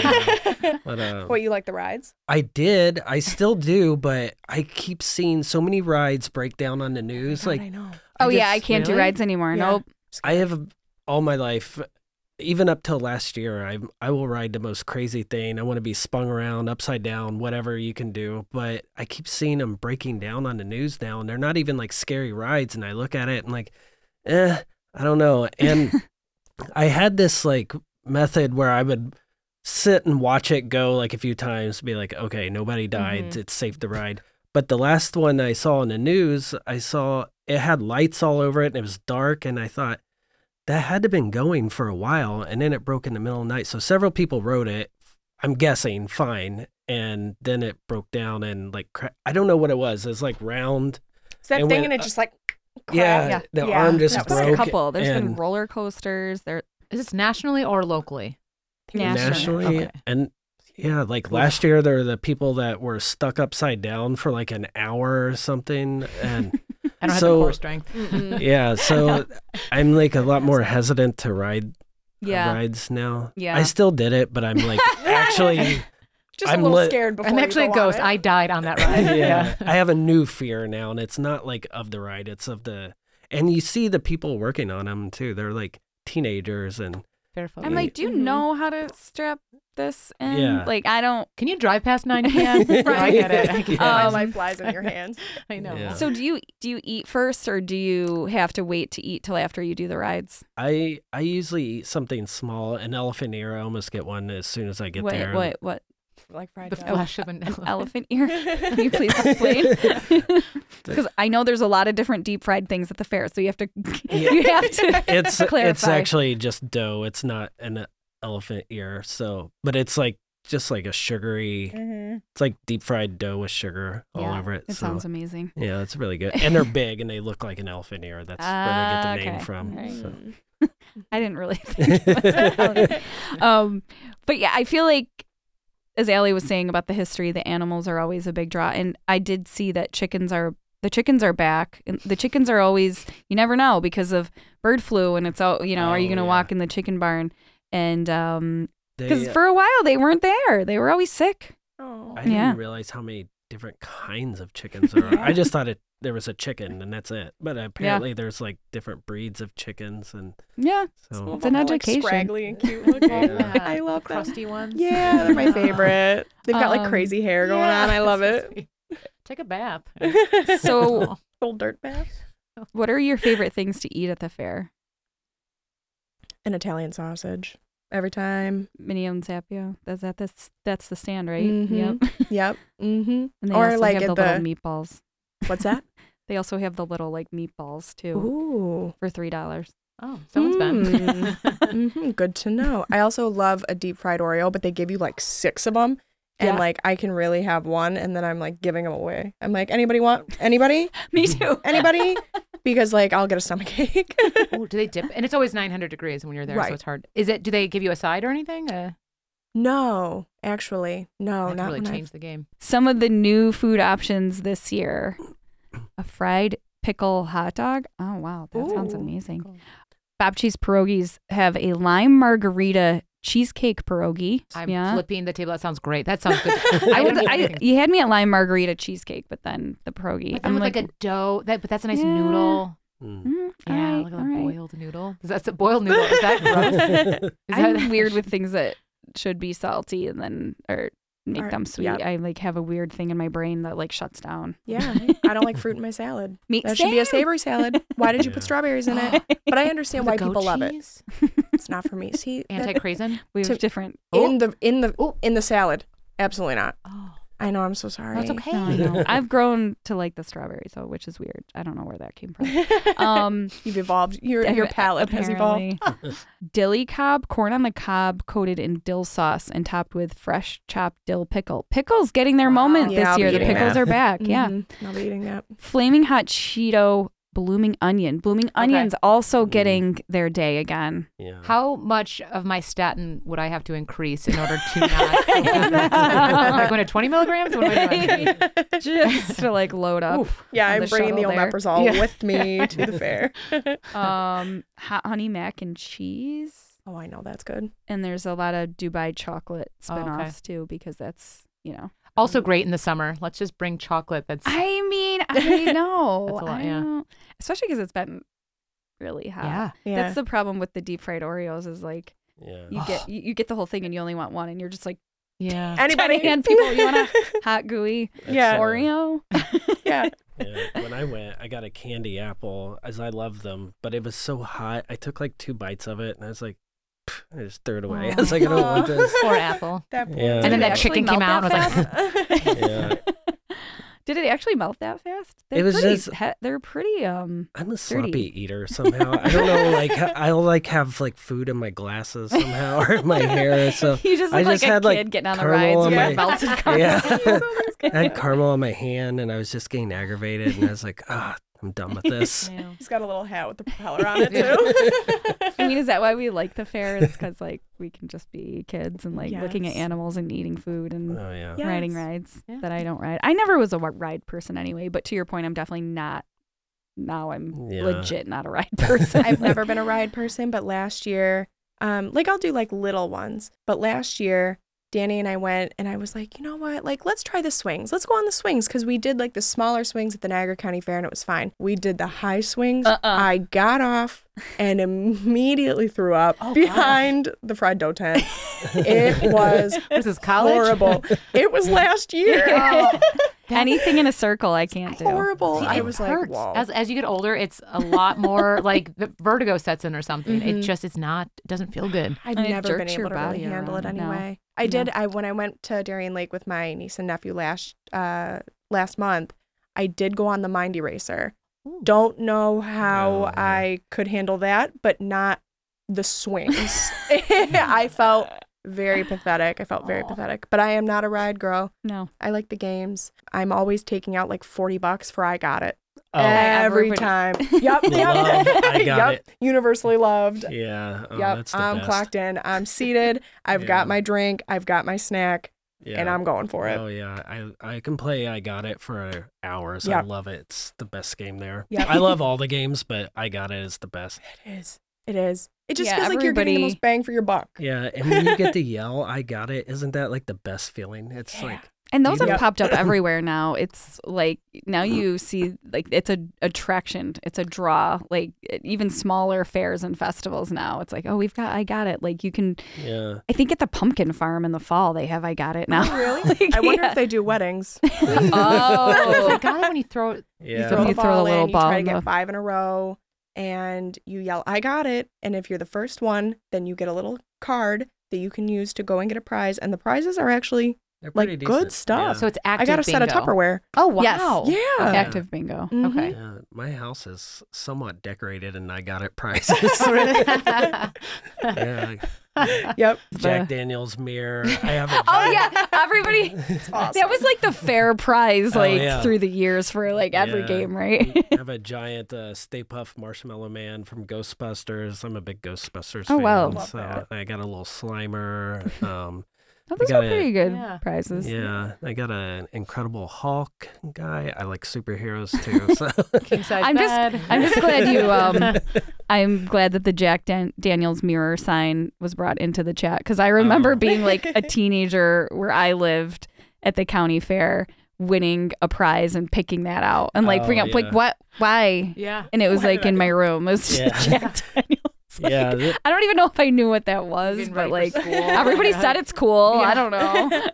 S9: But,
S8: What, you like the rides?
S9: I did. I still do, but I keep seeing so many rides break down on the news.
S8: I know.
S6: I can't do rides anymore.
S8: Yeah.
S6: Nope.
S9: I have all my life, even up till last year, I will ride the most crazy thing. I want to be spun around, upside down, whatever you can do. But I keep seeing them breaking down on the news now, and they're not even like scary rides. And I look at it and like, I don't know. And I had this like method where I would sit and watch it go like a few times, be like, okay, nobody died. It's safe to ride. But the last one I saw in the news, I saw it had lights all over it and it was dark. And I thought that had to have been going for a while. And then it broke in the middle of the night. So several people rode it, I'm guessing, fine. And then it broke down and like, I don't know what it was. It was like round.
S8: It's that thing and it just like,
S9: yeah, the arm just
S6: There's
S9: broke.
S6: a couple. There's been
S9: and
S6: roller coasters.
S4: is this nationally or locally?
S9: nationally.
S4: Okay.
S9: And yeah, like last year, there were the people that were stuck upside down for like an hour or something. And
S4: I don't have the core strength.
S9: yeah, so I'm like a lot more hesitant to ride rides now.
S6: Yeah.
S9: I still did it, but I'm like actually
S8: just
S9: I'm
S8: a little scared before
S4: I'm
S8: you
S4: actually
S8: go
S4: a ghost.
S8: on it.
S4: I died on that ride.
S9: yeah. I have a new fear now, and it's not like of the ride, it's of the, and you see the people working on them too. They're like teenagers and
S6: I'm like, do you know how to strap this in?
S9: Yeah.
S6: Like, I don't.
S4: Can you drive past 9 p.m.? I get it. I get it.
S8: My life flies in your hands.
S4: I know.
S9: Yeah.
S6: So do you eat first, or do you have to wait to eat till after you do the rides?
S9: I usually eat something small, an elephant ear. I almost get one as soon as I get there.
S6: What?
S8: Like fried
S4: The
S8: dough.
S4: flesh of an
S6: Elephant ear? Can you please explain? Because I know there's a lot of different deep fried things at the fair, so you have to
S9: It's
S6: clarify.
S9: actually just dough. It's not an elephant ear. So, but it's like just like a sugary. It's like deep fried dough with sugar all over it.
S6: It
S9: so,
S6: sounds amazing.
S9: yeah, it's really good. And they're big and they look like an elephant ear. That's where they get the name
S6: okay.
S9: from.
S6: Right.
S9: So.
S6: I didn't really think it was but yeah, I feel like, as Allie was saying about the history, the animals are always a big draw. And I did see that the chickens are back. And the chickens are always, you never know because of bird flu. And it's all, are you going to walk in the chicken barn? And because for a while they weren't there. They were always sick.
S8: Oh.
S9: I didn't realize how many different kinds of chickens there are. I just thought there was a chicken and that's it. But apparently there's like different breeds of chickens. And
S6: Yeah.
S9: so
S6: It's an education.
S8: Like scraggly and cute looking.
S9: Yeah.
S8: I love them.
S4: crusty ones.
S8: Yeah, they're my favorite. They've got like crazy hair going on. I love it.
S4: Take a bath.
S6: So
S8: Little dirt bath.
S6: what are your favorite things to eat at the fair?
S8: An Italian sausage. Every time.
S6: Mini and Sapio. That's the stand, right?
S8: Mhm. Yep. Mm-hmm.
S6: And they
S8: Or
S6: also
S8: like
S6: have
S8: at
S6: the
S8: the
S6: little meatballs.
S8: what's that?
S6: They also have the little like meatballs too
S8: Ooh.
S6: for $3.
S4: Oh, someone's been.
S8: Mm-hmm. Good to know. I also love a deep fried Oreo, but they give you like 6 of them. And
S6: Yeah.
S8: like I can really have one and then I'm like giving them away. I'm like, anybody want? Anybody?
S6: Me too.
S8: Anybody? Because like I'll get a stomach ache.
S4: Oh, do they dip? And it's always 900 degrees when you're there,
S8: Right.
S4: so it's hard. Do they give you a side or anything?
S8: No, actually. No,
S4: That
S8: not
S4: really
S8: when
S4: changed the game.
S6: Some of the new food options this year: a fried pickle hot dog. Oh wow, that sounds
S8: Ooh.
S6: amazing.
S4: Cool.
S6: Bob Cheese Pierogies have a lime margarita cheesecake pierogi.
S4: I'm
S6: yeah.
S4: flipping the table. That sounds great. That sounds good.
S6: You had me at lime margarita cheesecake, but then the pierogi.
S4: But then with like a dough, but that's a nice noodle.
S6: all
S4: Yeah,
S6: right,
S4: like a
S6: all right.
S4: boiled noodle. That's a boiled noodle. Is that gross?
S6: I'm weird with things that should be salty and then or make
S8: Or-
S6: them sweet.
S8: yeah.
S6: I like have a weird thing in my brain that like shuts down.
S8: Yeah, I don't like fruit in my salad.
S6: Me
S8: That should be a
S6: same.
S8: savory salad. Why did you put
S9: Yeah.
S8: strawberries in it? But I understand
S4: The
S8: why
S4: goat
S8: people love it.
S4: cheese?
S8: It's not for me. See, that-
S4: Anti-craisin?
S6: We have
S8: To-
S6: different.
S8: in the salad, absolutely not.
S4: Oh.
S8: I know. I'm so sorry.
S4: No, it's okay.
S6: No, I know. I've grown to like the strawberry, which is weird. I don't know where that came from.
S8: You've evolved. Your palate has evolved.
S6: Dilly cob, corn on the cob coated in dill sauce and topped with fresh chopped dill pickle. Pickles getting their moment
S8: Yeah,
S6: this
S8: I'll
S6: year.
S8: be
S6: The
S8: eating
S6: pickles
S8: that.
S6: are back. Yeah.
S8: I'll be eating that.
S6: Flaming hot Cheeto blooming onion. Blooming onions also getting their day again.
S9: Yeah.
S4: How much of my statin would I have to increase in order to not? Am I going to 20 milligrams? What am I doing?
S6: Just to like load up.
S8: Yeah,
S6: on
S8: I'm
S6: the
S8: bringing the
S6: shuttle there.
S8: omeprazole with me to the fair.
S6: Hot honey mac and cheese.
S8: Oh, I know that's good.
S6: And there's a lot of Dubai chocolate spinoffs
S4: okay.
S6: too, because that's,
S4: Also great in the summer. Let's just bring chocolate. That's
S6: I mean, I know.
S4: That's a lot,
S6: I
S4: yeah.
S6: know. Especially because it's been really hot.
S4: yeah.
S6: That's the problem with the deep fried Oreos is like
S9: Yeah.
S6: you get the whole thing and you only want one and you're just like
S4: Yeah.
S8: Anybody?
S6: and people, you want a hot gooey
S8: Yeah.
S6: Oreo?
S8: Yeah.
S9: Yeah, when I went, I got a candy apple, as I love them, but it was so hot. I took like 2 bites of it, and I was like, I just threw it away. I was like, I don't want this.
S4: Poor apple.
S8: That poor
S9: Yeah.
S4: And then
S6: Did it
S4: that
S6: actually
S4: chicken came
S6: melt
S4: out.
S6: that
S4: And I was like,
S9: Yeah.
S6: Did it actually melt that fast?
S9: It was just-
S6: they're pretty
S9: I'm a
S6: Dirty.
S9: sloppy eater somehow. I don't know, like I'll like have like food in my glasses somehow or in my hair. So
S6: you just
S9: I
S6: look
S9: just
S6: like a
S9: had,
S6: kid
S9: like,
S6: getting on the
S9: caramel
S6: rides
S9: on
S6: with
S9: my-
S6: melted caramel.
S9: yeah, I had caramel on my hand, and I was just getting aggravated, and I was like, I'm done with this.
S8: He's got a little hat with the propeller on it too.
S6: I mean, is that why we like the fair? It's because like we can just be kids and like looking at
S8: Yes.
S6: animals and eating food and
S9: Oh yeah.
S8: Yeah.
S6: riding
S8: Yes.
S6: rides
S4: Yeah.
S6: that I don't ride. I never was a ride person anyway, but to your point, I'm definitely not. Now I'm
S9: Yeah.
S6: legit not a ride person.
S8: I've never been a ride person, but last year, like I'll do like little ones. But last year, Danny and I went and I was like, you know what? Like, let's try the swings. Let's go on the swings because we did like the smaller swings at the Niagara County Fair and it was fine. We did the high swings. I got off and immediately threw up behind the fried dough tent. It was
S4: this is college?
S8: horrible. It was last year.
S6: Anything in a circle, I can't do.
S8: Horrible.
S4: See,
S8: I
S4: it
S8: was
S4: hurts.
S8: like, whoa.
S4: As you get older, it's a lot more like the vertigo sets in or something. It doesn't feel good.
S8: I've
S6: And it
S8: never been
S6: jerks
S8: able
S6: your
S8: to really
S6: body
S8: handle it
S6: around. No.
S8: anyway. I did. When I went to Darien Lake with my niece and nephew last month, I did go on the Mind Eraser. Don't know how
S9: Oh, yeah.
S8: I could handle that, but not the swings. I felt very pathetic. I felt very pathetic. But I am not a ride girl.
S6: No.
S8: I like the games. I'm always taking out like $40 for I Got It.
S9: Oh,
S8: Every
S6: everybody-
S8: time. Yep.
S9: Love I Got It.
S8: Universally loved.
S9: yeah. Oh,
S8: Yep,
S9: that's the
S8: I'm
S9: best.
S8: clocked in. I'm seated. I've
S9: Yeah.
S8: got my drink. I've got my snack,
S9: Yeah.
S8: and I'm going for it.
S9: Oh yeah, I can play. I Got It for hours. I
S8: Yep.
S9: love it. It's the best game there.
S8: Yep.
S9: I love all the games, but I Got It is the best.
S8: It is. It is. It just
S6: Yeah,
S8: feels like you're getting the
S6: everybody-
S8: most bang for your buck.
S9: Yeah, and when you get to yell, "I got it!" Isn't that like the best feeling? It's like
S6: And those have
S8: Yep.
S6: popped up everywhere now. It's like now you see like it's a attraction. It's a draw. Like even smaller fairs and festivals now. It's like, oh, I got it. Like you can.
S9: yeah.
S6: I think at the pumpkin farm in the fall they have I got it now.
S8: Really?
S6: Like,
S8: I wonder
S6: yeah.
S8: if they do weddings.
S6: Oh.
S4: I got it when you throw it.
S9: Yeah.
S8: Throw
S6: You
S8: the
S6: throw
S8: ball
S6: the little
S8: in, you
S6: ball
S8: try to
S6: in
S8: get
S6: the-
S8: 5 in a row, and you yell, I got it. And if you're the first one, then you get a little card that you can use to go and get a prize. And the prizes are actually
S9: They're
S8: like
S9: pretty
S8: good
S9: decent.
S8: stuff.
S4: So it's active
S8: I got a set of
S4: bingo.
S8: Tupperware.
S4: Oh wow.
S6: Yes.
S8: Yeah.
S6: Active bingo.
S8: Mhm.
S4: Okay.
S9: Yeah, my house is somewhat decorated, and I got it prizes. yeah,
S8: Yep.
S9: Jack Daniel's mirror. I have a
S6: Oh
S9: giant-
S6: yeah, everybody. That was like the fair prize,
S9: Oh,
S6: like
S9: yeah.
S6: through the years for like every
S9: Yeah.
S6: game, right?
S9: I have a giant Stay Puft Marshmallow Man from Ghostbusters. I'm a big Ghostbusters
S6: Oh,
S9: fan.
S6: wow.
S8: Love
S9: So
S8: that.
S9: I got a little Slimer.
S6: Oh, those
S9: got
S6: are pretty good
S4: Yeah.
S6: prizes.
S9: Yeah, I got an Incredible Hulk guy. I like superheroes too. So
S4: King size
S6: I'm
S4: bed.
S6: just glad you. I'm glad that the Jack Daniels mirror sign was brought into the chat because I remember
S9: Oh.
S6: being like a teenager where I lived at the county fair, winning a prize and picking that out and like
S9: Oh,
S6: bring up like
S9: yeah.
S6: what, why,
S4: Yeah.
S6: and it was
S8: Why
S6: like
S8: did I
S6: in
S8: do
S6: my room. It was
S9: Yeah.
S6: Jack Daniels. Like,
S9: yeah,
S6: I don't even know if I knew what that was,
S4: Getting
S6: but
S4: ready for
S6: like
S4: school.
S6: everybody said it's cool.
S4: Yeah.
S6: I don't know.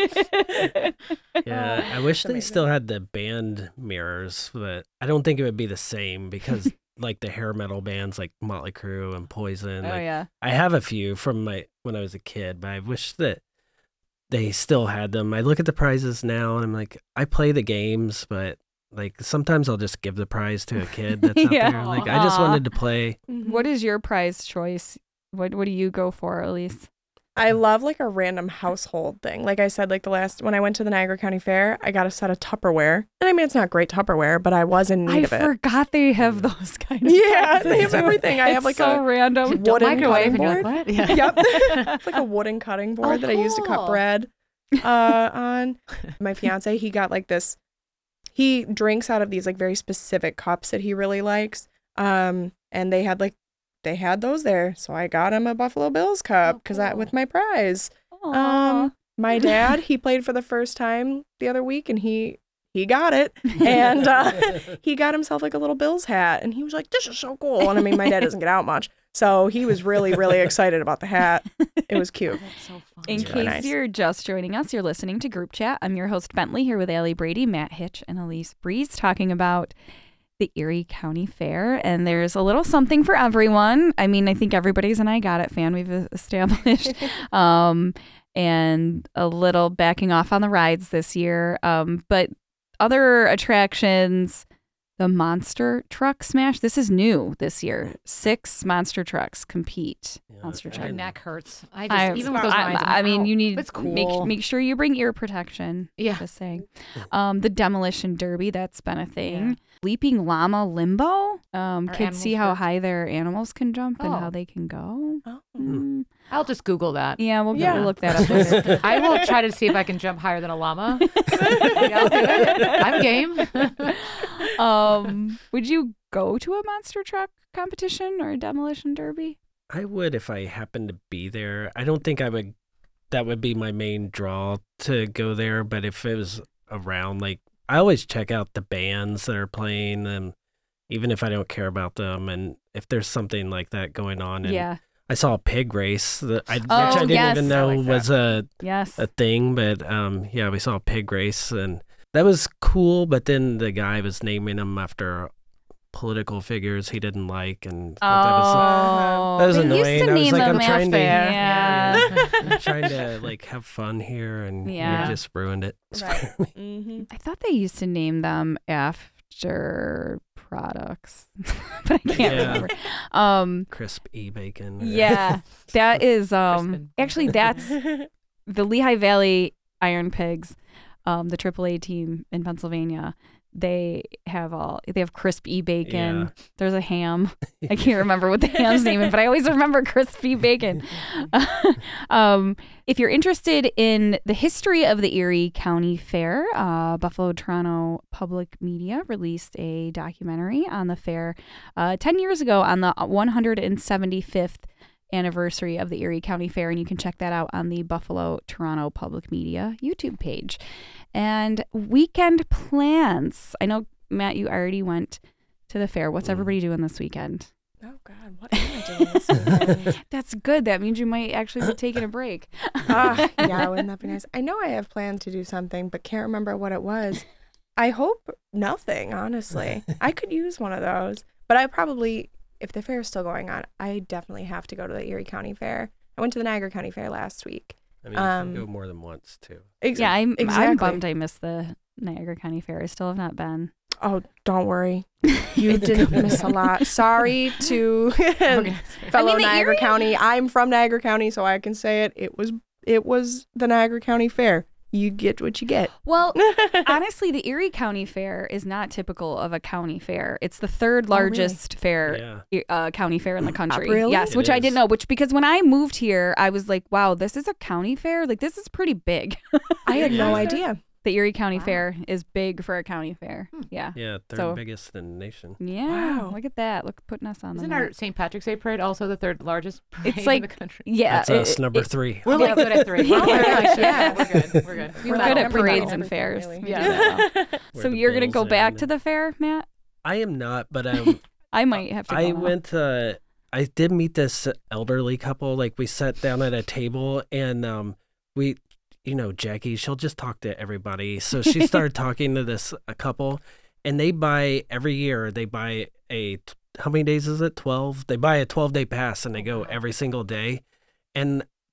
S9: yeah. I wish they still had the band mirrors, but I don't think it would be the same because like the hair metal bands like Motley Crue and Poison.
S6: Oh
S9: like,
S6: yeah.
S9: I have a few from when I was a kid, but I wish that they still had them. I look at the prizes now and I'm like, I play the games, but like sometimes I'll just give the prize to a kid that's out
S6: Yeah.
S9: there. Like I just wanted to play.
S6: What is your prize choice? What do you go for, Elise?
S8: I love like a random household thing. Like I said, like when I went to the Niagara County Fair, I got a set of Tupperware. And I mean, it's not great Tupperware, but I was in need of it.
S6: I forgot they have those kind of
S8: Yeah,
S6: prizes.
S8: they have everything. I
S6: It's
S8: have like
S6: so
S8: a
S6: random.
S8: wooden cutting
S4: and you're
S8: board.
S4: like, what? Yeah.
S8: Yep. It's like a wooden cutting board that I used to cut
S3: cool.
S8: bread on. My fiance, he got like this. He drinks out of these like very specific cups that he really likes. And they had those there, so I got him a Buffalo Bills cup because
S3: cool.
S8: with my prize.
S6: Aw.
S8: My dad, he played for the first time the other week, and he got it, and he got himself like a little Bills hat, and he was like, "This is so cool." And I mean, my dad doesn't get out much, so he was really, really excited about the hat. It was cute.
S3: That's so fun.
S6: In
S8: It's really
S6: case
S8: nice.
S6: you're just joining us, you're listening to Group Chat. I'm your host, Bentley, here with Allie Brady, Matt Hitch, and Elise Breeze, talking about the Erie County Fair. And there's a little something for everyone. I mean, I think everybody's an I Got It fan, we've established. And a little backing off on the rides this year. But other attractions, the Monster Truck Smash. This is new this year. 6 monster trucks compete.
S9: Yeah,
S6: Monster
S9: I
S6: truck.
S4: My
S9: didn't-
S4: neck hurts. Even with
S6: I-
S4: those rides.
S6: I mean, you need
S4: It's cool.
S6: make sure you bring ear protection.
S4: Yeah.
S6: Just saying. The demolition derby, that's been a thing. Leaping llama limbo. Kids see
S4: animals
S6: how
S4: hurt?
S6: high their animals can jump and
S4: Oh.
S6: how they can go.
S8: Oh.
S6: Mm.
S4: I'll just Google that.
S6: Yeah, we'll
S8: Yeah.
S6: we'll look that up later.
S4: I will try to see if I can jump higher than a llama. Yeah, I'll do it. I'm game.
S6: Would you go to a monster truck competition or a demolition derby?
S9: I would if I happened to be there. I don't think I would. That would be my main draw to go there. But if it was around, like I always check out the bands that are playing, and even if I don't care about them, and if there's something like that going on. And
S6: Yeah.
S9: I saw a pig race that which
S6: Oh,
S9: I didn't
S6: yes.
S9: even know
S2: I like
S9: was a
S6: Yes.
S9: thing. But yeah, we saw a pig race, and that was cool. But then the guy was naming them after political figures he didn't like, and
S6: Oh,
S9: that was
S6: they
S9: annoying.
S6: Used to
S9: I was
S6: name
S9: like,
S6: them
S9: I'm trying to-
S6: after-
S4: Yeah.
S9: I'm trying to like have fun here, and
S6: Yeah.
S9: you just ruined it.
S8: Right. Mm-hmm.
S6: I thought they used to name them after products, but I can't
S9: Yeah.
S6: remember.
S9: Crisp bacon.
S6: Yeah, that is
S4: Crispin.
S6: actually that's the Lehigh Valley Iron Pigs, the AAA team in Pennsylvania. They have crispy bacon.
S9: Yeah.
S6: There's a ham. I can't remember what the ham's name is, but I always remember crispy bacon. If you're interested in the history of the Erie County Fair, Buffalo Toronto Public Media released a documentary on the fair 10 years ago on the 175th anniversary of the Erie County Fair, and you can check that out on the Buffalo Toronto Public Media YouTube page. And weekend plans. I know, Matt, you already went to the fair. What's everybody doing this weekend?
S8: Oh God, what am I doing this weekend?
S6: That's good. That means you might actually be taking a break.
S8: Yeah, wouldn't that be nice? I know I have planned to do something, but can't remember what it was. I hope nothing, honestly. I could use one of those. But I probably, if the fair is still going on, I definitely have to go to the Erie County Fair. I went to the Niagara County Fair last week.
S9: I mean, you can go more than once too.
S6: Yeah, I'm
S8: exactly.
S6: bummed I missed the Niagara County Fair. I still have not been.
S8: Oh, don't worry. You didn't miss a lot. Sorry to fellow
S6: the
S8: Niagara
S6: Erie-
S8: County. I'm from Niagara County, so I can say it. It was the Niagara County Fair. You get what you get.
S6: Well, honestly, the Erie County Fair is not typical of a county fair. It's the third largest fair, county fair in the country.
S8: Really?
S6: Yes,
S9: It
S6: which I
S9: is.
S6: didn't know. Because when I moved here, I was like, wow, this is a county fair? Like, this is pretty big.
S8: I had no idea.
S6: The Erie County Fair is big for a county fair. Yeah.
S9: Yeah, third
S6: So-
S9: biggest in the nation.
S6: Yeah.
S8: Wow.
S6: Look at that. Look, putting us on
S4: Isn't
S6: the
S4: our
S6: map.
S4: St. Patrick's Day parade also the third largest parade
S6: It's
S4: in
S6: like,
S4: the country?
S6: yeah.
S9: That's us, number 3.
S4: We're like good at 3.
S8: Oh my gosh,
S4: yeah,
S8: yeah.
S4: we're good. We're good.
S6: We're
S8: We're
S6: good
S8: not
S6: at
S8: every
S6: parades
S8: medal.
S6: and fairs.
S8: Really.
S6: Yeah.
S9: We're
S6: So
S9: the
S6: you're going to
S9: Bills
S6: go back
S9: and-
S6: to the fair, Matt?
S9: I am not, but
S6: I might have to go
S9: I
S6: now.
S9: went. I did meet this elderly couple. Like we sat down at a table, and we, Jackie, she'll just talk to everybody. So she started talking to this a couple, and they buy every year. They buy how many days is it? 12. They buy a 12-day pass, and they go every single day. And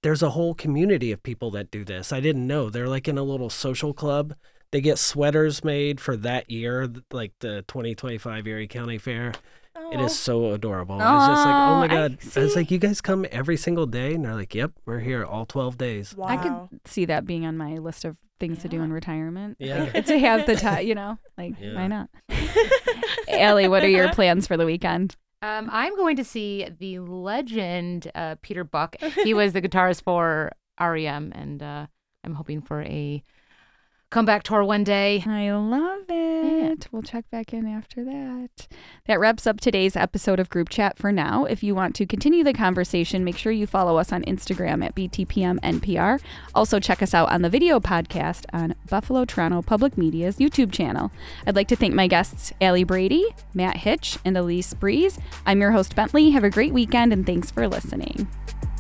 S9: there's a whole community of people that do this. I didn't know. They're like in a little social club. They get sweaters made for that year, like the 2025 Erie County Fair. It is so adorable. I was just like, oh my God. I was like, you guys come every single day? And they're like, yep, we're here all 12 days.
S8: Wow.
S6: I could see that being on my list of things to do in retirement.
S9: Yeah.
S6: Like, to have the time, why not? Allie, what are your plans for the weekend?
S4: I'm going to see the legend Peter Buck. He was the guitarist for REM, and I'm hoping for a comeback tour one day.
S6: I love it. We'll check back in after that. That wraps up today's episode of Group Chat for now. If you want to continue the conversation, make sure you follow us on Instagram at BTPMNPR. Also, check us out on the video podcast on Buffalo Toronto Public Media's YouTube channel. I'd like to thank my guests, Allie Brady, Matt Hitch, and Elise Breeze. I'm your host, Bentley. Have a great weekend, and thanks for listening.